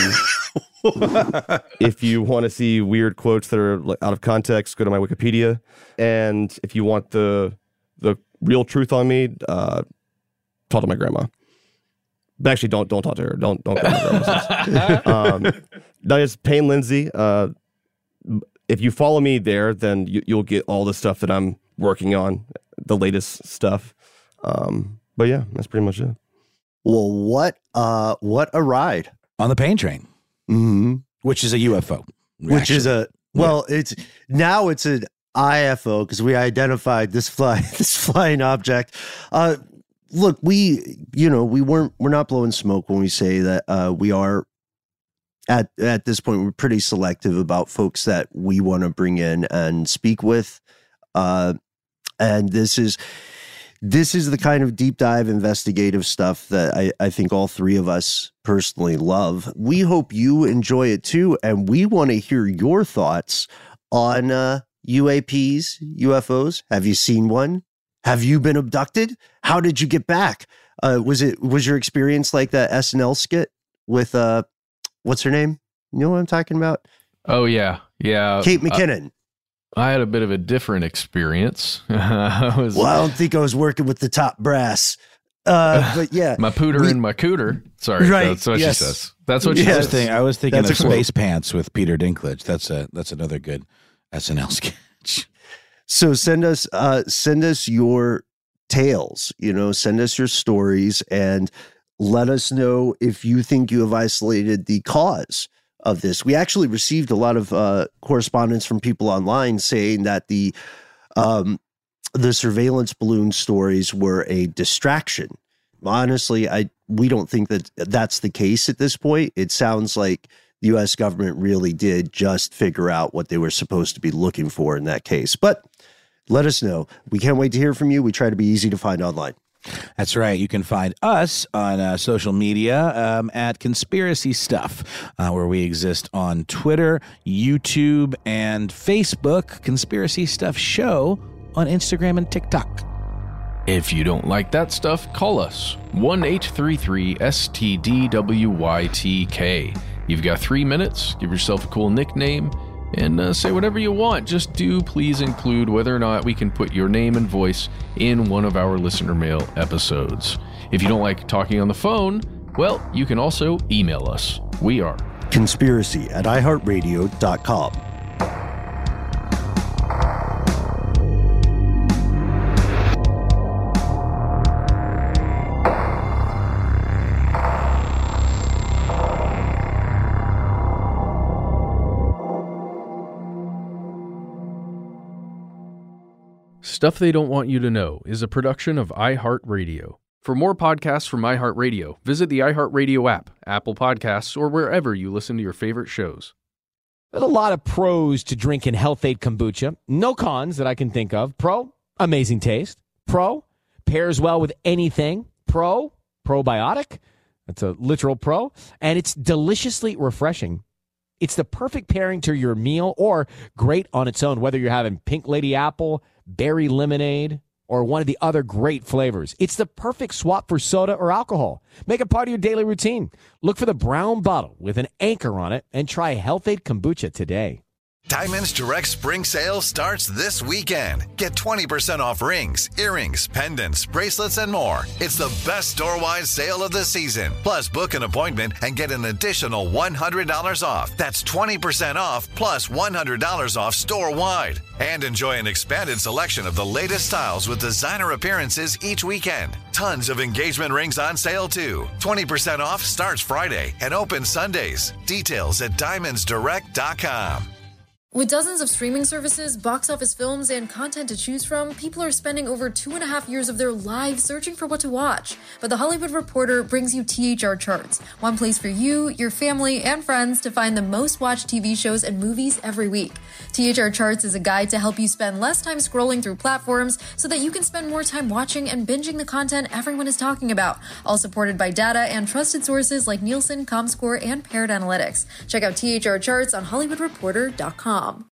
if you want to see weird quotes that are like, out of context, go to my Wikipedia. And if you want the the real truth on me, uh, talk to my grandma. But actually, don't don't talk to her. Don't don't go to my grandma's. um, that is Payne Lindsay. Uh, if you follow me there, then you, you'll get all the stuff that I'm working on, the latest stuff. Um, but yeah, that's pretty much it. Well, what uh, what a ride on the Payne train, mm-hmm. which is a U F O, which actually. is a well, yeah. it's now it's an I F O because we identified this fly this flying object. Uh, look, we you know we weren't we're not blowing smoke when we say that uh, we are at at this point we're pretty selective about folks that we want to bring in and speak with, uh, and this is. This is the kind of deep dive investigative stuff that I, I think all three of us personally love. We hope you enjoy it too, and we want to hear your thoughts on uh, U A Ps, U F Os. Have you seen one? Have you been abducted? How did you get back? Uh, was it was your experience like that S N L skit with uh, what's her name? You know what I'm talking about? Oh yeah, yeah. Kate McKinnon. Uh, I had a bit of a different experience. I was, well, I don't think I was working with the top brass. Uh, but yeah. my pooter we, and my cooter. Sorry, right, that's what yes. she says. That's what she yes. says. Thing, I was thinking That's of a Space Pants with Peter Dinklage. That's a that's another good S N L sketch. So send us uh, send us your tales. You know, send us your stories and let us know if you think you have isolated the cause of this. We actually received a lot of uh, correspondence from people online saying that the um, the surveillance balloon stories were a distraction. Honestly, I we don't think that that's the case at this point. It sounds like the U S government really did just figure out what they were supposed to be looking for in that case. But let us know. We can't wait to hear from you. We try to be easy to find online. That's right. You can find us on uh, social media um, at Conspiracy Stuff, uh, where we exist on Twitter, YouTube, and Facebook. Conspiracy Stuff Show on Instagram and TikTok. If you don't like that stuff, call us one eight three three S T D W Y T K. You've got three minutes. Give yourself a cool nickname and uh, say whatever you want. Just do please include whether or not we can put your name and voice in one of our listener mail episodes. If you don't like talking on the phone, well, you can also email us. We are conspiracy at i heart radio dot com. Stuff They Don't Want You to Know is a production of iHeartRadio. For more podcasts from iHeartRadio, visit the iHeartRadio app, Apple Podcasts, or wherever you listen to your favorite shows. There's a lot of pros to drinking Health-Ade kombucha. No cons that I can think of. Pro, amazing taste. Pro, pairs well with anything. Pro, probiotic. That's a literal pro. And it's deliciously refreshing. It's the perfect pairing to your meal or great on its own, whether you're having Pink Lady Apple, berry lemonade, or one of the other great flavors. It's the perfect swap for soda or alcohol. Make it part of your daily routine. Look for the brown bottle with an anchor on it and try Health-Ade kombucha today. Diamonds Direct Spring Sale starts this weekend. Get twenty percent off rings, earrings, pendants, bracelets, and more. It's the best store-wide sale of the season. Plus, book an appointment and get an additional one hundred dollars off. That's twenty percent off plus one hundred dollars off store-wide. And enjoy an expanded selection of the latest styles with designer appearances each weekend. Tons of engagement rings on sale, too. twenty percent off starts Friday and opens Sundays. Details at diamonds direct dot com. With dozens of streaming services, box office films, and content to choose from, people are spending over two and a half years of their lives searching for what to watch. But The Hollywood Reporter brings you T H R Charts, one place for you, your family, and friends to find the most watched T V shows and movies every week. T H R Charts is a guide to help you spend less time scrolling through platforms so that you can spend more time watching and binging the content everyone is talking about, all supported by data and trusted sources like Nielsen, Comscore, and Paired Analytics. Check out T H R Charts on hollywood reporter dot com.